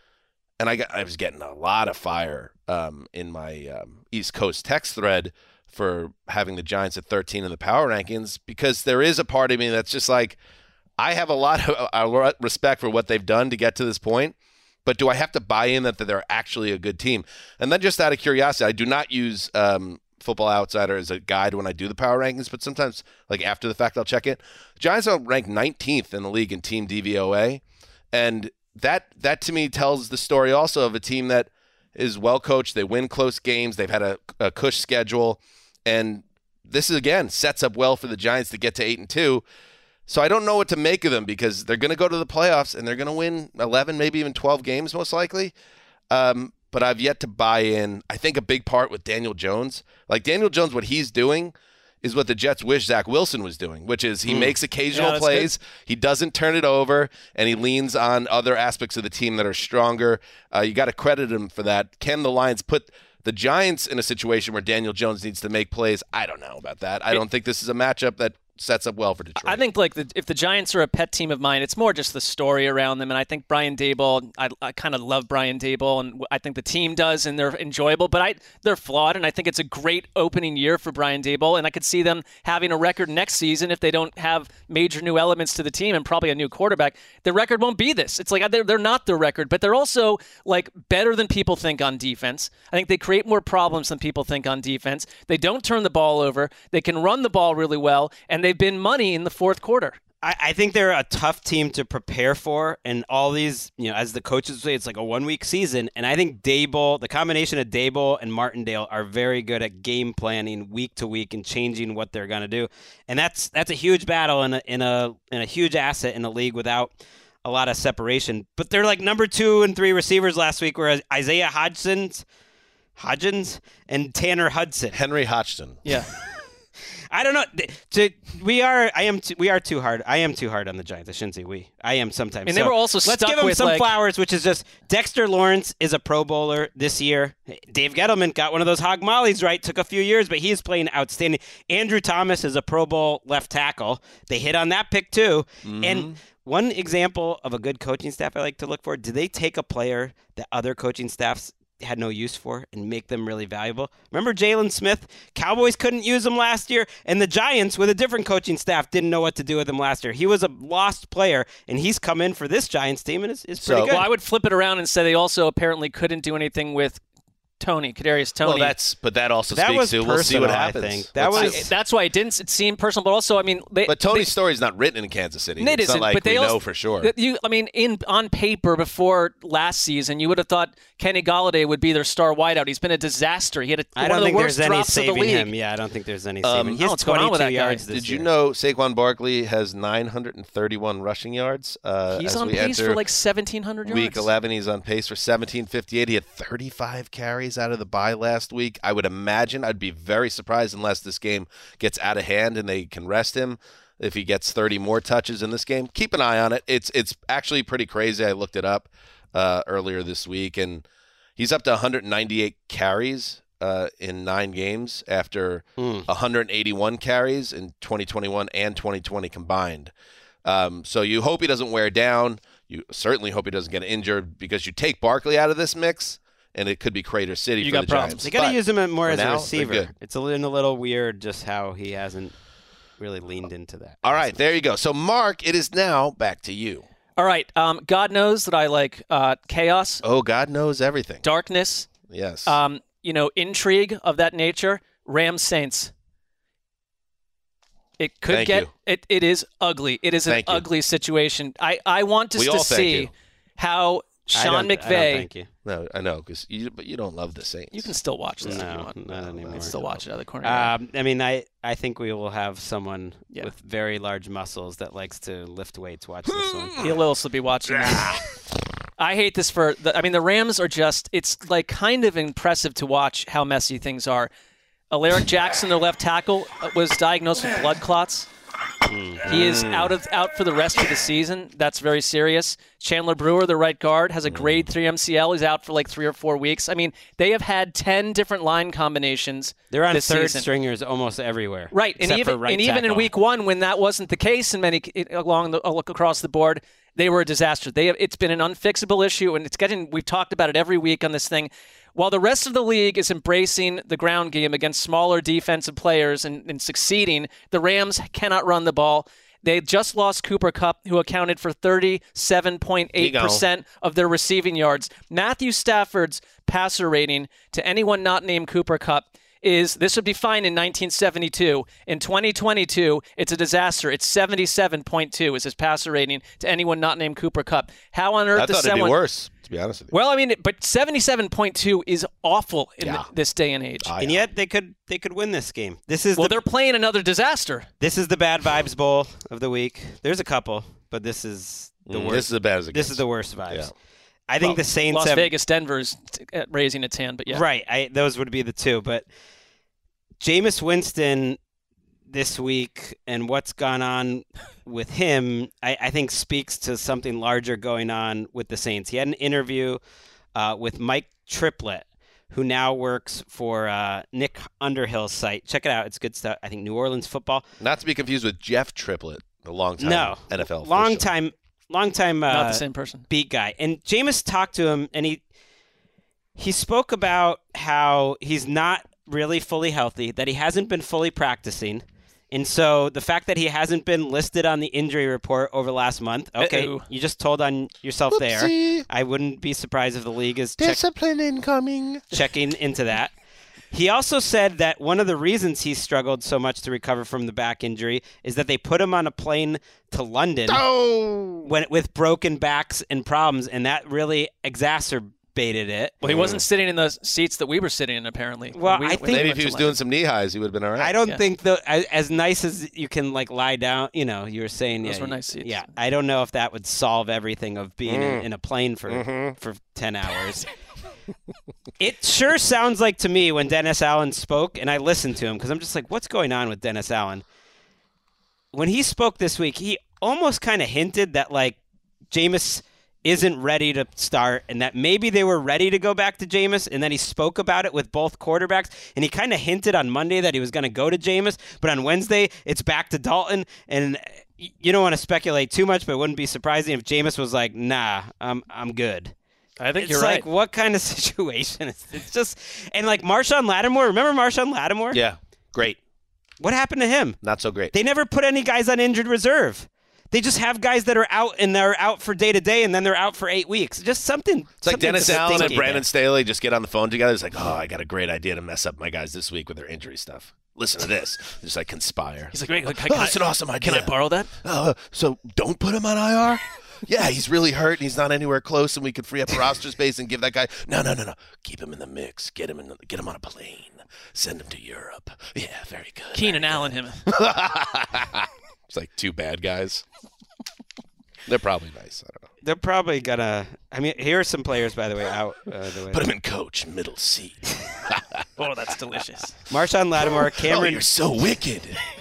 – and I was getting a lot of fire in my East Coast text thread for having the Giants at 13 in the power rankings, because there is a part of me that's just like, I have a lot of respect for what they've done to get to this point, but do I have to buy in that they're actually a good team? And then just out of curiosity, I do not use Football Outsider as a guide when I do the power rankings, but sometimes, like after the fact, I'll check it. The Giants are ranked 19th in the league in team DVOA, And that to me tells the story also of a team that is well coached. They win close games. They've had a cush schedule. And this, again, sets up well for the Giants to get to 8-2. So I don't know what to make of them because they're going to go to the playoffs and they're going to win 11, maybe even 12 games most likely. But I've yet to buy in. I think a big part with Daniel Jones. Like Daniel Jones, what he's doing is what the Jets wish Zach Wilson was doing, which is he makes occasional plays, he doesn't turn it over, and he leans on other aspects of the team that are stronger. You got to credit him for that. Can the Lions put the Giants in a situation where Daniel Jones needs to make plays? I don't know about that. I don't think this is a matchup that sets up well for Detroit. I think if the Giants are a pet team of mine, it's more just the story around them. And I think Brian Daboll, I kind of love Brian Daboll, and I think the team does, and they're enjoyable. But they're flawed, and I think it's a great opening year for Brian Daboll. And I could see them having a record next season if they don't have major new elements to the team and probably a new quarterback. Their record won't be this. It's like they're not their record, but they're also like better than people think on defense. I think they create more problems than people think on defense. They don't turn the ball over. They can run the ball really well, and they've been money in the fourth quarter. I think they're a tough team to prepare for, and all these, as the coaches say, it's like a 1-week season, and I think Daboll, the combination of Daboll and Martindale are very good at game planning week to week and changing what they're going to do, and that's a huge battle and a huge asset in a league without a lot of separation. But they're like number 2 and 3 receivers last week, whereas Isaiah Hodgins and Tanner Hudson. Henry Hodgson. Yeah. I don't know. We are too hard. I am too hard on the Giants. I shouldn't say we. I am sometimes. And they were also stuck with, let's give them some flowers, which is just Dexter Lawrence is a Pro Bowler this year. Dave Gettleman got one of those hog mollies right. Took a few years, but he is playing outstanding. Andrew Thomas is a Pro Bowl left tackle. They hit on that pick too. Mm-hmm. And one example of a good coaching staff I like to look for: do they take a player that other coaching staffs had no use for and make them really valuable? Remember Jalen Smith? Cowboys couldn't use him last year, and the Giants, with a different coaching staff, didn't know what to do with him last year. He was a lost player, and he's come in for this Giants team and is pretty good. Well, I would flip it around and say they also apparently couldn't do anything with Kadarius Toney. Well, but that also speaks to we'll see what happens. I think. That's why it didn't seem personal, but also, but Tony's story's not written in Kansas City. It it's isn't, not like but they know for sure. On paper before last season, you would have thought Kenny Golladay would be their star wideout. He's been a disaster. He had one of the worst drops of the league. Him. Yeah, I don't think there's any saving. He has what's going on with that yards guy? this Did year. you know Saquon Barkley has 931 rushing yards? He's on pace for like 1,700 yards. Week 11, he's on pace for 1,758. He had 35 carries out of the bye last week. I would imagine, I'd be very surprised unless this game gets out of hand and they can rest him if he gets 30 more touches in this game. Keep an eye on it. It's actually pretty crazy. I looked it up earlier this week, and he's up to 198 carries in 9 games after 181 carries in 2021 and 2020 combined. So you hope he doesn't wear down. You certainly hope he doesn't get injured, because you take Barkley out of this mix, and it could be Crater City for the Giants. They got to use him more as a receiver. It's a little weird just how he hasn't really leaned into that. All right, there you go. So, Mark, it is now back to you. All right. God knows that I like chaos. Oh, God knows everything. Darkness. Yes. Intrigue of that nature. Rams Saints. It could it is ugly. It is an ugly situation. I want us to see how Sean McVay. Thank you. No, I know, but you don't love the Saints. You can still watch this. No, not anymore. You can still watch it out of the corner. I think we will have someone with very large muscles that likes to lift weights watch this one. He'll also be watching this. I hate this the Rams are just, it's like kind of impressive to watch how messy things are. Alaric Jackson, their left tackle, was diagnosed with blood clots. He is out for the rest of the season. That's very serious. Chandler Brewer, the right guard, has a grade 3 MCL. He's out for like 3 or 4 weeks. I mean, they have had 10 different line combinations. They're on this third season. Stringers almost everywhere. Right, and even in week 1, when that wasn't the case across the board, they were a disaster. It's been an unfixable issue, and we've talked about it every week on this thing. While the rest of the league is embracing the ground game against smaller defensive players and succeeding, the Rams cannot run the ball. They just lost Cooper Kupp, who accounted for 37.8% of their receiving yards. Matthew Stafford's passer rating to anyone not named Cooper Kupp is this would be fine in 1972. In 2022, it's a disaster. It's 77.2 is his passer rating to anyone not named Cooper Kupp. How on earth does someone... I thought it'd be worse, to be honest with you. Well, I mean, but 77.2 is awful in this day and age. And yet they could win this game. They're playing another disaster. This is the Bad Vibes Bowl of the week. There's a couple, but this is the worst. This is as bad as it gets. This is the worst vibes. Yeah. I think the Saints Las Vegas, Denver's raising its hand, but yeah. Right. Those would be the two. But Jameis Winston this week and what's gone on with him, I think speaks to something larger going on with the Saints. He had an interview with Mike Triplett, who now works for Nick Underhill's site. Check it out. It's good stuff. I think New Orleans football. Not to be confused with Jeff Triplett, the longtime NFL official. Long time not the same person. Beat guy. And Jameis talked to him, and he spoke about how he's not really fully healthy, that he hasn't been fully practicing. And so the fact that he hasn't been listed on the injury report over the last month, okay, you just told on yourself there. I wouldn't be surprised if the league is discipline incoming, checking into that. He also said that one of the reasons he struggled so much to recover from the back injury is that they put him on a plane to London with broken backs and problems, and that really exacerbated it. Well, he wasn't sitting in the seats that we were sitting in, apparently. Well, I think maybe if he was doing some knee highs, he would have been all right. I don't think as nice as you can lie down. You were saying those were nice seats. Yeah, I don't know if that would solve everything of being in a plane for 10 hours. It sure sounds like to me when Dennis Allen spoke, and I listened to him because I'm just like, what's going on with Dennis Allen? When he spoke this week, he almost kind of hinted that Jameis isn't ready to start and that maybe they were ready to go back to Jameis, and then he spoke about it with both quarterbacks, and he kind of hinted on Monday that he was going to go to Jameis, but on Wednesday it's back to Dalton, and you don't want to speculate too much, but it wouldn't be surprising if Jameis was like, nah, I'm good. I think you're right. It's what kind of situation? It's just, and Marshawn Lattimore. Remember Marshawn Lattimore? Yeah, great. What happened to him? Not so great. They never put any guys on injured reserve. They just have guys that are out, and they're out for day to day, and then they're out for 8 weeks. Just something. It's like Dennis Allen and Brandon Staley just get on the phone together. It's like, I got a great idea to mess up my guys this week with their injury stuff. Listen to this. Just conspire. He's like, that's an awesome idea. Can I borrow that? So don't put him on IR? Yeah, he's really hurt, and he's not anywhere close, and we could free up roster space and give that guy. No. Keep him in the mix. Get him on a plane. Send him to Europe. Yeah, very good. Keenan Allen him. It's like two bad guys. They're probably nice. I don't know. They're probably gonna. I mean, here are some players, by the way, out. Put him in coach, middle seat. Oh, that's delicious. Marshawn Lattimore, Cameron. Oh, you're so wicked.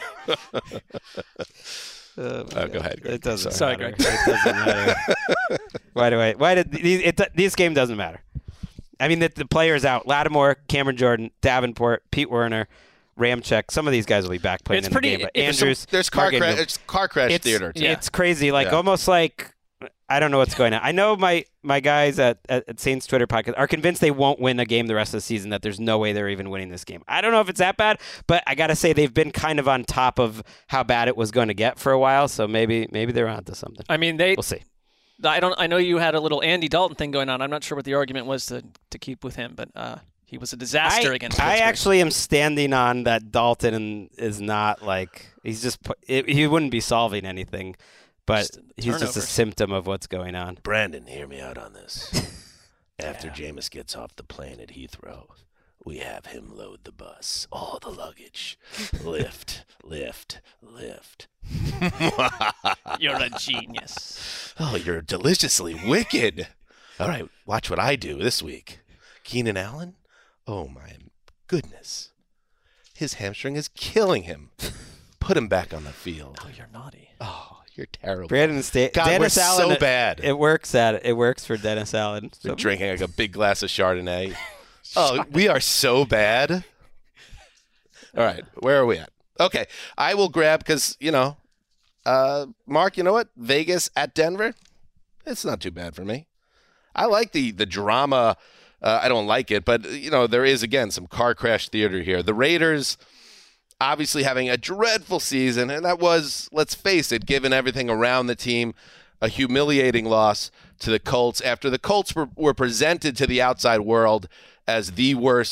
Go ahead, Greg. It doesn't. Sorry, matter. Greg. It doesn't matter. Why did this game doesn't matter? I mean, the players out: Lattimore, Cameron Jordan, Davenport, Pete Werner, Ramczyk. Some of these guys will be back playing in the game. But Andrews, there's car crash theater. Too. It's crazy. Almost like I don't know what's going on. I know my guys at Saints Twitter podcast are convinced they won't win a game the rest of the season, that there's no way they're even winning this game. I don't know if it's that bad, but I got to say they've been kind of on top of how bad it was going to get for a while, so maybe they're onto something. I mean, we'll see. I know you had a little Andy Dalton thing going on. I'm not sure what the argument was to keep with him, but he was a disaster against Pittsburgh. I actually am standing on that Dalton is not he's just he wouldn't be solving anything. But he's just a symptom of what's going on. Brandon, hear me out on this. After Jameis gets off the plane at Heathrow, we have him load the bus. All the luggage. Lift. You're a genius. Oh, you're deliciously wicked. All right, watch what I do this week. Keenan Allen? Oh, my goodness. His hamstring is killing him. Put him back on the field. Oh, you're naughty. Oh. You're terrible. Brandon State. God, Dennis we're Allen, so bad. It works for Dennis Allen. So. Drinking a big glass of Chardonnay. Oh, we are so bad. All right, where are we at? Okay, I will grab because Mark. You know what? Vegas at Denver. It's not too bad for me. I like the drama. I don't like it, but there is again some car crash theater here. The Raiders. Obviously having a dreadful season, and that was, let's face it, given everything around the team, a humiliating loss to the Colts after the Colts were presented to the outside world as the worst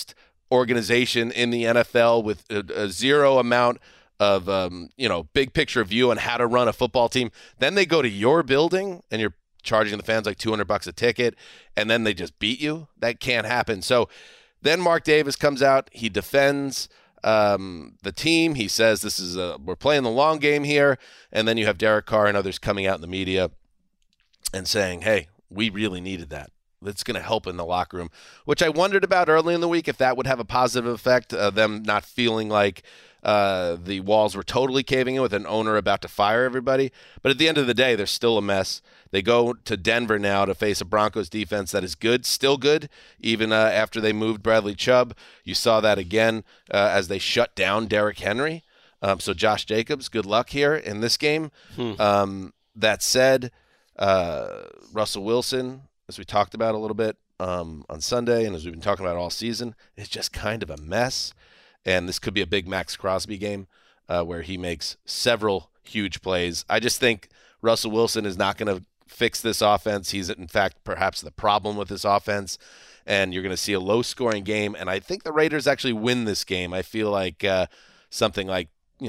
organization in the NFL with a zero amount of big picture view on how to run a football team. Then they go to your building and you're charging the fans like $200 a ticket, and then they just beat you. That can't happen. So then Mark Davis comes out. He defends the team. He says this is we're playing the long game here. And then you have Derek Carr and others coming out in the media and saying, hey, we really needed that. That's going to help in the locker room, which I wondered about early in the week if that would have a positive effect, them not feeling like the walls were totally caving in with an owner about to fire everybody. But at the end of the day, they're still a mess. They go to Denver now to face a Broncos defense that is good, still good, even after they moved Bradley Chubb. You saw that again as they shut down Derrick Henry. So Josh Jacobs, good luck here in this game. That said, Russell Wilson, as we talked about a little bit on Sunday and as we've been talking about all season, is just kind of a mess. And this could be a big Max Crosby game where he makes several huge plays. I just think Russell Wilson is not going to fix this offense. He's, in fact, perhaps the problem with this offense. And you're going to see a low-scoring game. And I think the Raiders actually win this game. I feel like something like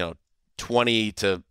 20-13,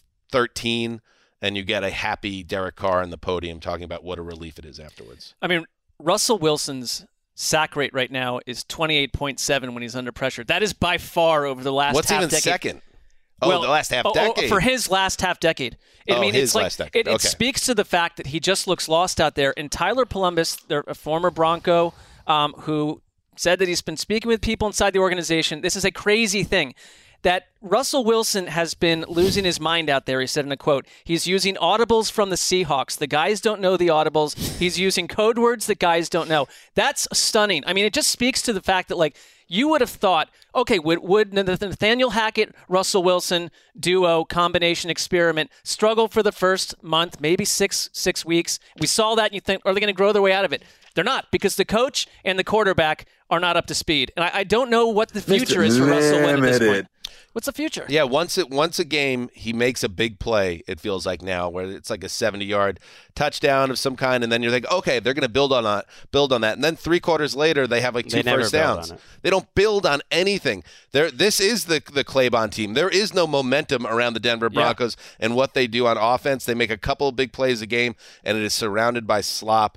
and you get a happy Derek Carr on the podium talking about what a relief it is afterwards. I mean, Russell Wilson's sack rate right now is 28.7 when he's under pressure. That is by far over the last half decade. What's even second? The last half decade. For his last half decade. Last decade. It speaks to the fact that he just looks lost out there. And Tyler Polumbus, a former Bronco, who said that he's been speaking with people inside the organization. This is a crazy thing. That Russell Wilson has been losing his mind out there, he said in a quote. He's using audibles from the Seahawks. The guys don't know the audibles. He's using code words that guys don't know. That's stunning. I mean, it just speaks to the fact that, you would have thought, okay, would Nathaniel Hackett, Russell Wilson duo combination experiment struggle for the first month, maybe six weeks? We saw that, and you think, are they going to grow their way out of it? They're not, because the coach and the quarterback are not up to speed. And I don't know what the future is for Russell Wilson at this point. What's the future? Yeah, once a game, he makes a big play, it feels like now, where it's like a 70-yard touchdown of some kind, and then you're like, okay, they're going to build on that. And then 3 quarters later, they have 2 first downs. They don't build on anything. This is the Claybon team. There is no momentum around the Denver Broncos and what they do on offense. They make a couple of big plays a game, and it is surrounded by slop.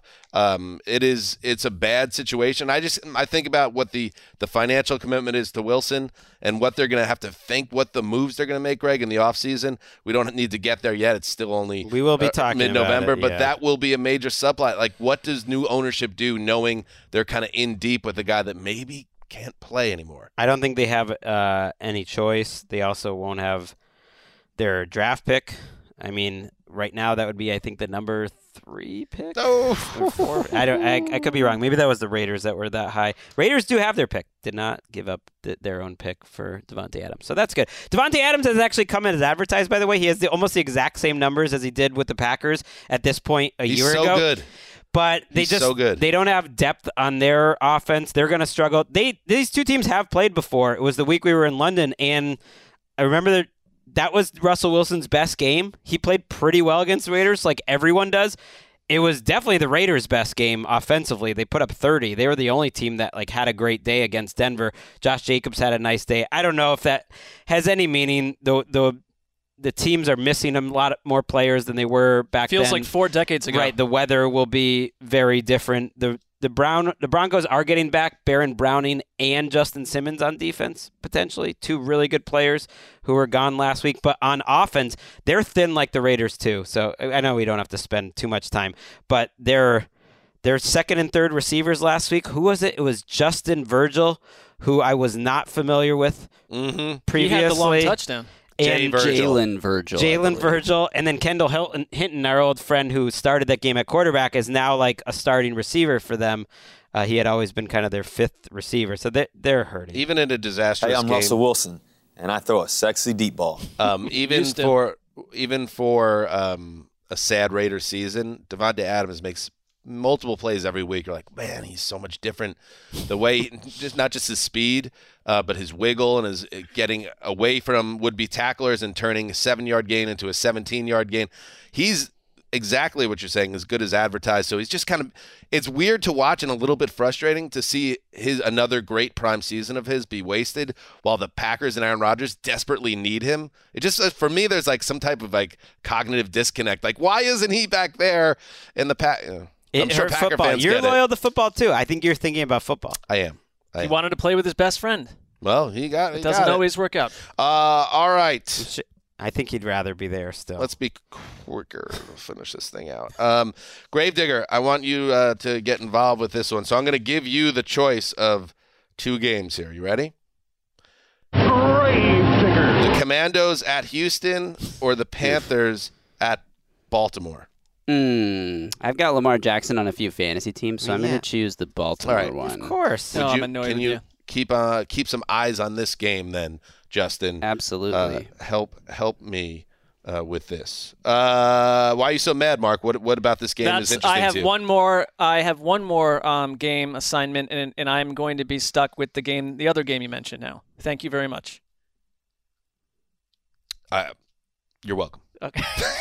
It's a bad situation. I think about what the financial commitment is to Wilson and what they're going to have to think, what the moves they're going to make, Greg, in the offseason. We don't need to get there yet. It's still only we will be talking mid-November, about it, but that will be a major supply. Like, what does new ownership do knowing they're kind of in deep with a guy that maybe can't play anymore? I don't think they have any choice. They also won't have their draft pick. I mean, right now that would be, I think, the number 3 pick. Oh, 4. I could be wrong. Maybe that was the Raiders that were that high. Raiders do have their pick. Did not give up their own pick for Davante Adams. So that's good. Davante Adams has actually come in as advertised, by the way. He has almost the exact same numbers as he did with the Packers at this point a year ago. He's so good. But they don't have depth on their offense. They're going to struggle. These two teams have played before. It was the week we were in London, and I remember that was Russell Wilson's best game. He played pretty well against the Raiders, like everyone does. It was definitely the Raiders' best game offensively. They put up 30. They were the only team that had a great day against Denver. Josh Jacobs had a nice day. I don't know if that has any meaning. The teams are missing a lot more players than they were back then. Feels like 4 decades ago. Right. The weather will be very different. The Broncos are getting back Baron Browning and Justin Simmons on defense, potentially. 2 really good players who were gone last week. But on offense, they're thin like the Raiders too. So I know we don't have to spend too much time. But their second and third receivers last week, who was it? It was Justin Virgil, who I was not familiar with previously. He had the long touchdown. And Jalen Virgil. Jalen Virgil. And then Kendall Hinton, our old friend who started that game at quarterback, is now like a starting receiver for them. He had always been kind of their 5th receiver. So they're hurting. Even in a disastrous game. Hey, I'm Russell Wilson, and I throw a sexy deep ball. Even for a sad Raiders season, Davante Adams makes multiple plays every week. You're like, man, he's so much different. The way, not just his speed, but his wiggle and his getting away from would-be tacklers and turning a 7-yard gain into a 17-yard gain. He's exactly what you're saying, as good as advertised. So he's just kind of – it's weird to watch and a little bit frustrating to see another great prime season of his be wasted while the Packers and Aaron Rodgers desperately need him. It just – for me, there's like some type of like cognitive disconnect. Like, why isn't he back there in the I'm sure Packer football. fans You're get loyal it. to football, too. I think you're thinking about football. I am. He wanted to play with his best friend. Well, it doesn't always work out. All right. I think he'd rather be there still. Let's be quicker to finish this thing out. Gravedigger, I want you to get involved with this one. So I'm going to give you the choice of 2 games here. You ready? Gravedigger. The Commandos at Houston or the Panthers at Baltimore? I've got Lamar Jackson on a few fantasy teams, so I'm going to choose the Baltimore one. Of course. No, I'm annoyed with you. Keep some eyes on this game then, Justin? Absolutely. Help me with this. Why are you so mad, Mark? What about this game is interesting I have to you? I have one more game assignment, and I'm going to be stuck with the other game you mentioned now. Thank you very much. You're welcome. Okay.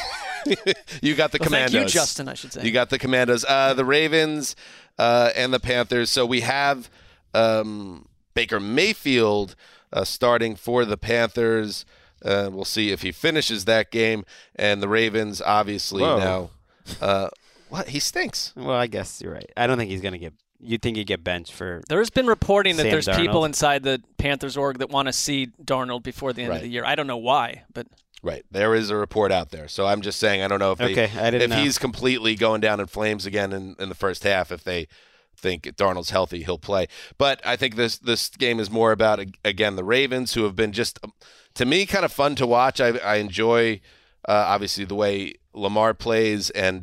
You got the Commandos. Thank you, Justin, I should say. You got the Commandos. The Ravens and the Panthers. So we have Baker Mayfield starting for the Panthers. We'll see if he finishes that game. And the Ravens, obviously, now. What? He stinks. Well, I guess you're right. I don't think he's going to get – you think he'd get benched for There's been reporting that there's Darnold. people inside the Panthers org that want to see Darnold before the end of the year. I don't know why, but – Right. There is a report out there. So I'm just saying I don't know if he's completely going down in flames again in the first half. If they think Darnold's healthy, he'll play. But I think this game is more about, again, the Ravens, who have been just, to me, kind of fun to watch. I enjoy, obviously, the way Lamar plays. And,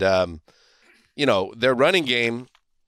their running game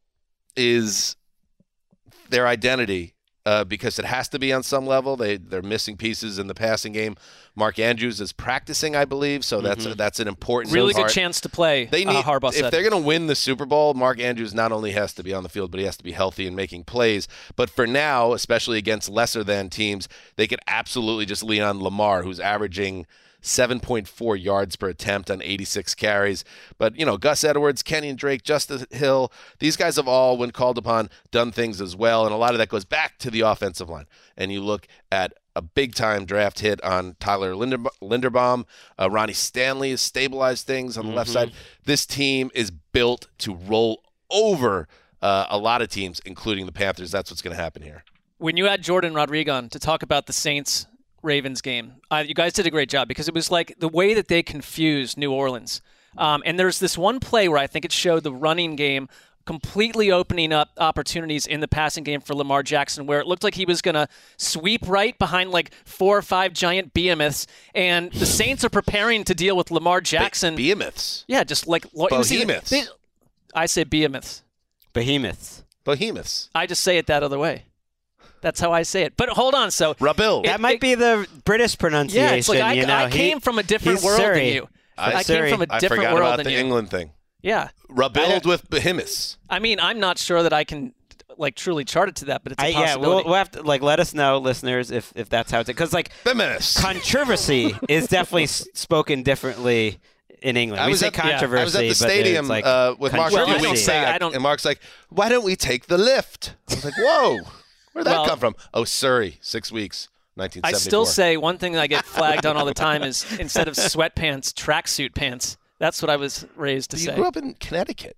is their identity. Because it has to be on some level. They're missing pieces in the passing game. Mark Andrews is practicing, I believe, so that's an important really part. good chance to play. They need, Harbaugh said. If they're going to win the Super Bowl, Mark Andrews not only has to be on the field, but he has to be healthy and making plays. But for now, especially against lesser than teams, they could absolutely just lean on Lamar, who's averaging 7.4 yards per attempt on 86 carries. But, Gus Edwards, Kenyon Drake, Justice Hill, these guys have all, when called upon, done things as well. And a lot of that goes back to the offensive line. And you look at a big-time draft hit on Tyler Linderbaum. Ronnie Stanley has stabilized things on the left side. This team is built to roll over a lot of teams, including the Panthers. That's what's going to happen here. When you had Jordan Rodriguez to talk about the Saints Ravens game, you guys did a great job because it was like the way that they confused New Orleans. And there's this one play where I think it showed the running game completely opening up opportunities in the passing game for Lamar Jackson, where it looked like he was going to sweep right behind like 4 or 5 giant behemoths, and the Saints are preparing to deal with Lamar Jackson. Behemoths? Yeah, just like behemoths. I say behemoths. Behemoths. I just say it that other way. That's how I say it. But hold on, so Rabil. That might be the British pronunciation. Yeah, it's like I came from a different world than you. I came from a different world than you. I forgot about the England thing. Yeah. Rabil with behemoths. I mean, I'm not sure that I can truly chart it to that, but it's a possibility. Yeah, we'll have to let us know, listeners, if that's how it's because controversy is definitely spoken differently in England. We say controversy. I was at the stadium with Mark a few weeks back, and Mark's like, "Why don't we take the lift?" I was like, "Whoa, where'd that come from?" Oh, Surrey, 6 weeks. 1974. I still say one thing that I get flagged on all the time is instead of sweatpants, tracksuit pants. That's what I was raised to say. You grew up in Connecticut.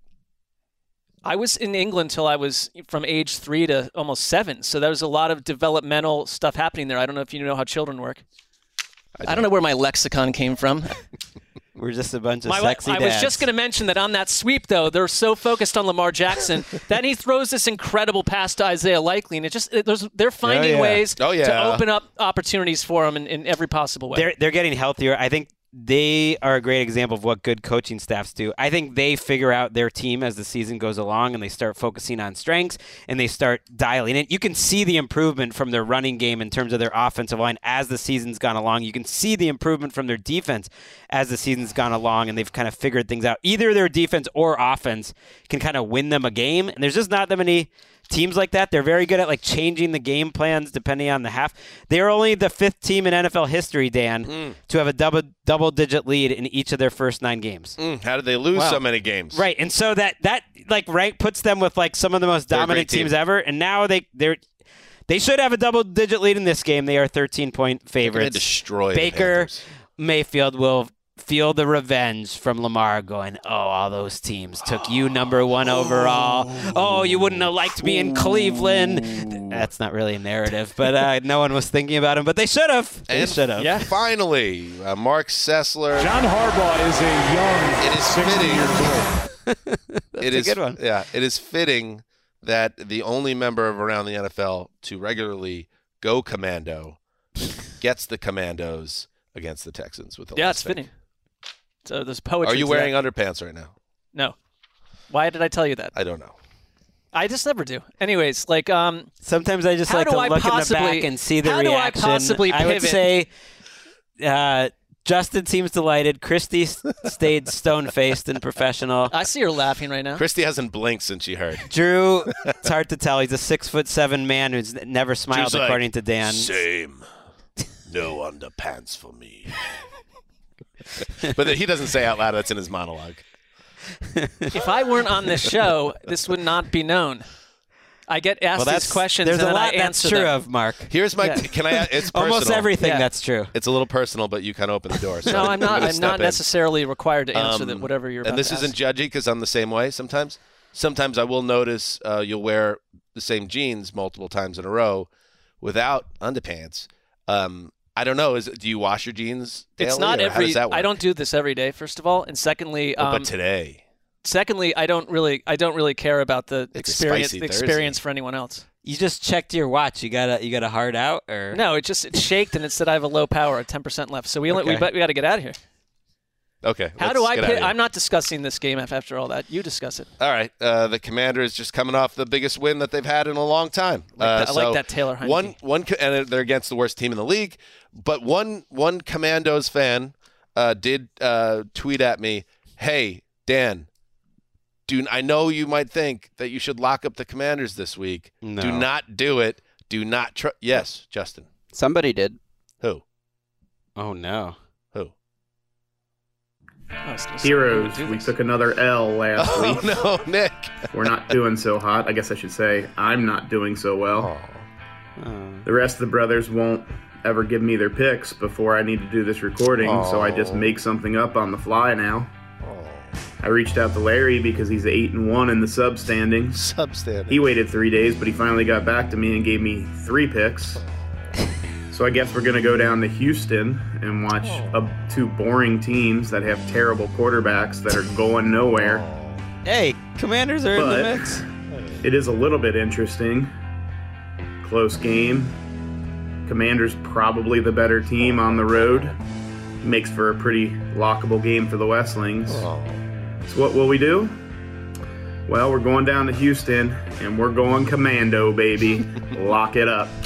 I was in England till I was from age 3 to almost 7. So there was a lot of developmental stuff happening there. I don't know if you know how children work. I don't know where my lexicon came from. We're just a bunch of sexy dads. I was just going to mention that on that sweep, though, they're so focused on Lamar Jackson that he throws this incredible pass to Isaiah Likely, and they're finding ways to open up opportunities for him in every possible way. They're getting healthier. I think they are a great example of what good coaching staffs do. I think they figure out their team as the season goes along, and they start focusing on strengths, and they start dialing it. You can see the improvement from their running game in terms of their offensive line as the season's gone along. You can see the improvement from their defense as the season's gone along, and they've kind of figured things out. Either their defense or offense can kind of win them a game, and there's just not that many teams like that, they're very good at like changing the game plans depending on the half. They're only the 5th team in NFL history, Dan, to have a double-digit lead in each of their first 9 games. How did they lose so many games? Right, and so that like rank puts them with like some of the most dominant teams ever, and now they should have a double-digit lead in this game. They are 13-point favorites. They destroy Baker Mayfield will feel the revenge from Lamar going, all those teams took you number 1 overall. Oh, you wouldn't have liked me in Cleveland. That's not really a narrative, but no one was thinking about him. But they should have. Yeah. Finally, Mark Sessler. John Harbaugh is a young. It is fitting. That's a good one. Yeah, it is fitting that the only member of around the NFL to regularly go commando gets the Commandos against the Texans with the last pick. Fitting. So there's poetry. Are you wearing underpants right now? No. Why did I tell you that? I don't know. I just never do. Anyways, like sometimes I just like to look in the back and see the reaction. How do I possibly pivot? I would say Justin seems delighted. Christy stayed stone-faced and professional. I see her laughing right now. Christy hasn't blinked since she heard. Drew, it's hard to tell. He's a 6'7" man who's never smiled, Drew's according to Dan. Same. No underpants for me. But he doesn't say out loud. That's in his monologue. If I weren't on this show, this would not be known. I get asked these questions there's and a then lot I answer that's true them. Of Mark. Here's my. Can I? It's personal. Almost everything that's true. It's a little personal, but you kind of open the door. So no, I'm not. I'm not in. necessarily required to answer that. Whatever you're. And this about to isn't judgy because I'm the same way. Sometimes I will notice you'll wear the same jeans multiple times in a row without underpants. I don't know. Do you wash your jeans daily? It's not every. How does that work? I don't do this every day. First of all, and secondly, but today. Secondly, I don't really care about the experience for anyone else. You just checked your watch. You got a hard out, or no? It's shaked and it said I have a low power at 10% left. So we got to get out of here. Okay. How do I pick? I'm not discussing this game after all that. You discuss it. All right. The Commanders just coming off the biggest win that they've had in a long time. I like that Taylor Heineke. And they're against the worst team in the league. But one Commandos fan did tweet at me, "Hey, Dan, I know you might think that you should lock up the Commanders this week. No. Do not do it. Do not try." Yes, Justin. Somebody did. Who? Oh, no. Who? Heroes. We took another L last week. Oh, no, Nick. We're not doing so hot. I guess I should say I'm not doing so well. The rest of the brothers won't ever give me their picks before I need to do this recording, so I just make something up on the fly now. I reached out to Larry because he's 8-1 in the sub standings. He waited 3 days, but he finally got back to me and gave me 3 picks. So I guess we're going to go down to Houston and watch 2 boring teams that have terrible quarterbacks that are going nowhere. Hey, Commanders are in the mix. It is a little bit interesting. Close game. Commanders probably the better team on the road. Makes for a pretty lockable game for the Westlings. So what will we do? Well, we're going down to Houston, and we're going commando, baby. Lock it up.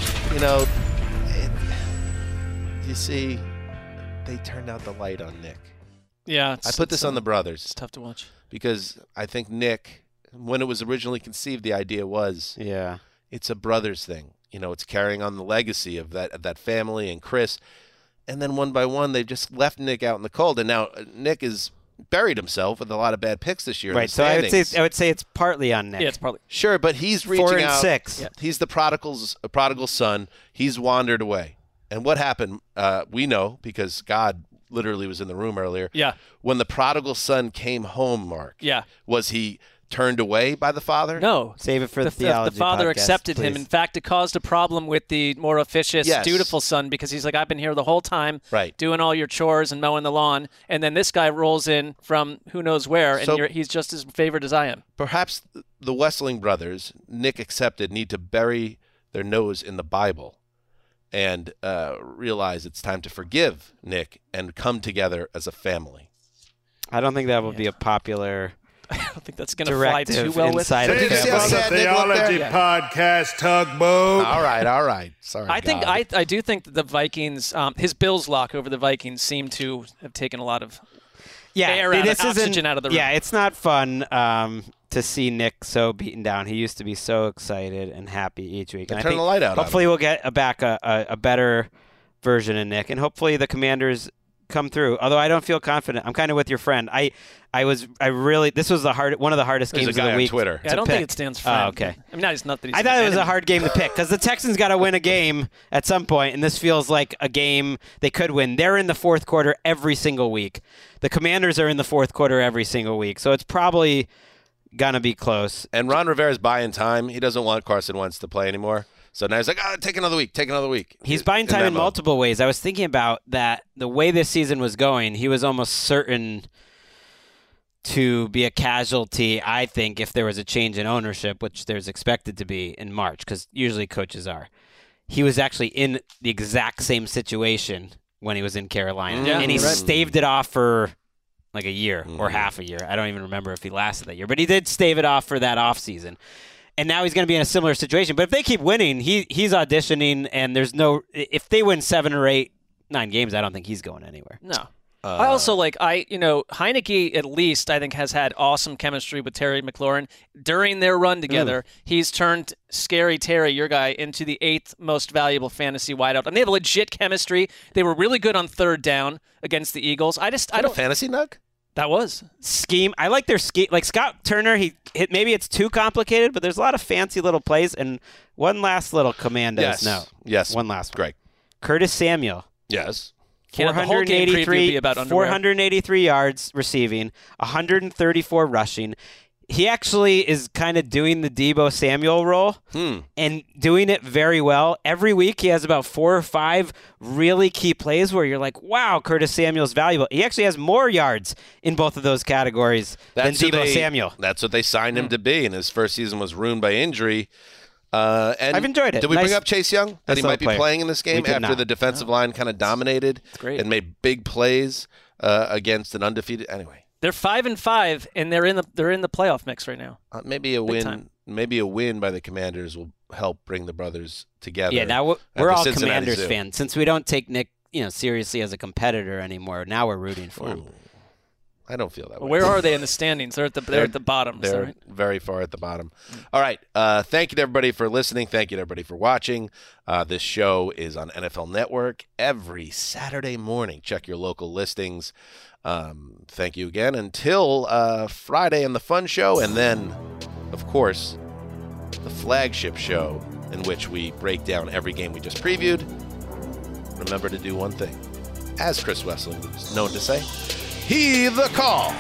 You see, they turned out the light on Nick. Yeah. I put this on the brothers. It's tough to watch. Because I think Nick, when it was originally conceived, the idea was, it's a brothers thing. It's carrying on the legacy of that family and Chris. And then one by one, they just left Nick out in the cold. And now Nick is buried himself with a lot of bad picks this year. Right. So I would say it's partly on Nick. Yeah, it's partly. Sure, but he's reaching 4 and out. 6. Yeah. He's the prodigal son. He's wandered away. And what happened? We know because God literally was in the room earlier. Yeah. When the prodigal son came home, Mark. Yeah. Was he turned away by the father? No. Save it for the theology The father podcast, accepted please. him. In fact, it caused a problem with the more officious, dutiful son because he's like, I've been here the whole time doing all your chores and mowing the lawn. And then this guy rolls in from who knows where, and he's just as favored as I am. Perhaps the Wessling brothers, Nick accepted, need to bury their nose in the Bible and realize it's time to forgive Nick and come together as a family. I don't think that would be a popular... I don't think that's going to fly too well with Did you see how sad Nick looked there? Theology Podcast Tugboat. All right. Sorry. I do think that the Vikings, his Bills lock over the Vikings seem to have taken a lot of oxygen out of the room. Yeah, it's not fun to see Nick so beaten down. He used to be so excited and happy each week. And turn the light out. Hopefully we'll get back a better version of Nick, and hopefully the Commanders come through. Although I don't feel confident. I'm kind of with your friend. This was one of the hardest games of the week. On Twitter. I don't think it stands for. Oh, okay. I mean, it's not that he's I thought it was a hard game to pick because the Texans got to win a game at some point, and this feels like a game they could win. They're in the fourth quarter every single week. The Commanders are in the fourth quarter every single week, so it's probably gonna be close. And Ron Rivera's buying time. He doesn't want Carson Wentz to play anymore. So now he's like, take another week. He's buying time in multiple ways. I was thinking about that. The way this season was going, he was almost certain to be a casualty, I think, if there was a change in ownership, which there's expected to be in March, because usually coaches are. He was actually in the exact same situation when he was in Carolina. And he staved it off for like a year or half a year. I don't even remember if he lasted that year. But he did stave it off for that offseason. And now he's going to be in a similar situation. But if they keep winning, he's auditioning, and if they win 7 or 8, 9 games, I don't think he's going anywhere. No. I also Heineke at least I think has had awesome chemistry with Terry McLaurin during their run together. He's turned Scary Terry, your guy, into the 8th most valuable fantasy wideout, and they have legit chemistry. They were really good on third down against the Eagles. I don't fantasy nug. That was scheme. I like their scheme. Like Scott Turner, maybe it's too complicated, but there's a lot of fancy little plays. And one last little Commandos. Yes. One last one. Great. Curtis Samuel. Yes. 483 yards receiving, 134 rushing. He actually is kind of doing the Deebo Samuel role and doing it very well. Every week he has about 4 or 5 really key plays where you're like, wow, Curtis Samuel's valuable. He actually has more yards in both of those categories than Deebo Samuel. That's what they signed him to be, and his first season was ruined by injury. And I've enjoyed it. Did we bring up Chase Young? That he might be playing in this game after the defensive line kind of dominated and made big plays against an undefeated. Anyway. They're 5-5, and they're in the playoff mix right now. Maybe a win by the Commanders will help bring the brothers together. Yeah, now we're all Commanders fans. Since we don't take Nick, seriously as a competitor anymore, now we're rooting for him. I don't feel that way. Where are they in the standings? They're at the bottom. They're very far at the bottom. All right. Thank you to everybody for listening. Thank you to everybody for watching. This show is on NFL Network every Saturday morning. Check your local listings. Thank you again. Until Friday and the fun show, and then, of course, the flagship show in which we break down every game we just previewed. Remember to do one thing. As Chris Wessling is known to say, heed the call.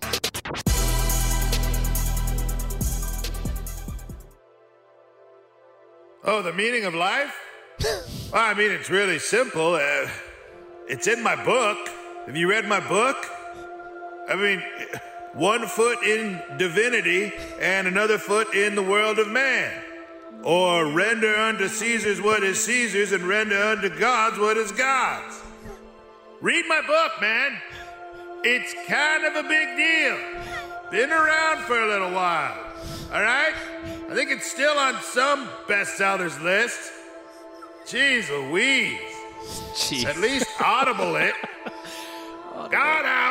Oh, the meaning of life? Well, I mean, it's really simple. It's in my book. Have you read my book? I mean, 1 foot in divinity and another foot in the world of man. Or render unto Caesar's what is Caesar's and render unto God's what is God's. Read my book, man. It's kind of a big deal. Been around for a little while. All right? I think it's still on some bestsellers list. Jeez Louise. Jeez. At least Audible it. God out.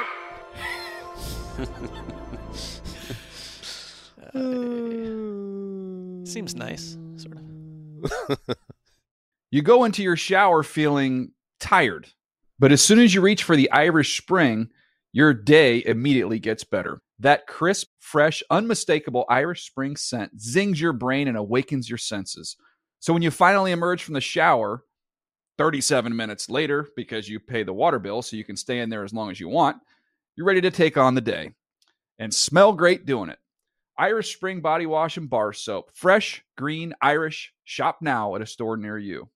Seems nice, sort of. You go into your shower feeling tired, but as soon as you reach for the Irish Spring, your day immediately gets better. That crisp, fresh, unmistakable Irish Spring scent zings your brain and awakens your senses. So when you finally emerge from the shower, 37 minutes later, because you pay the water bill so you can stay in there as long as you want, you're ready to take on the day. And smell great doing it. Irish Spring Body Wash and Bar Soap. Fresh, green, Irish. Shop now at a store near you.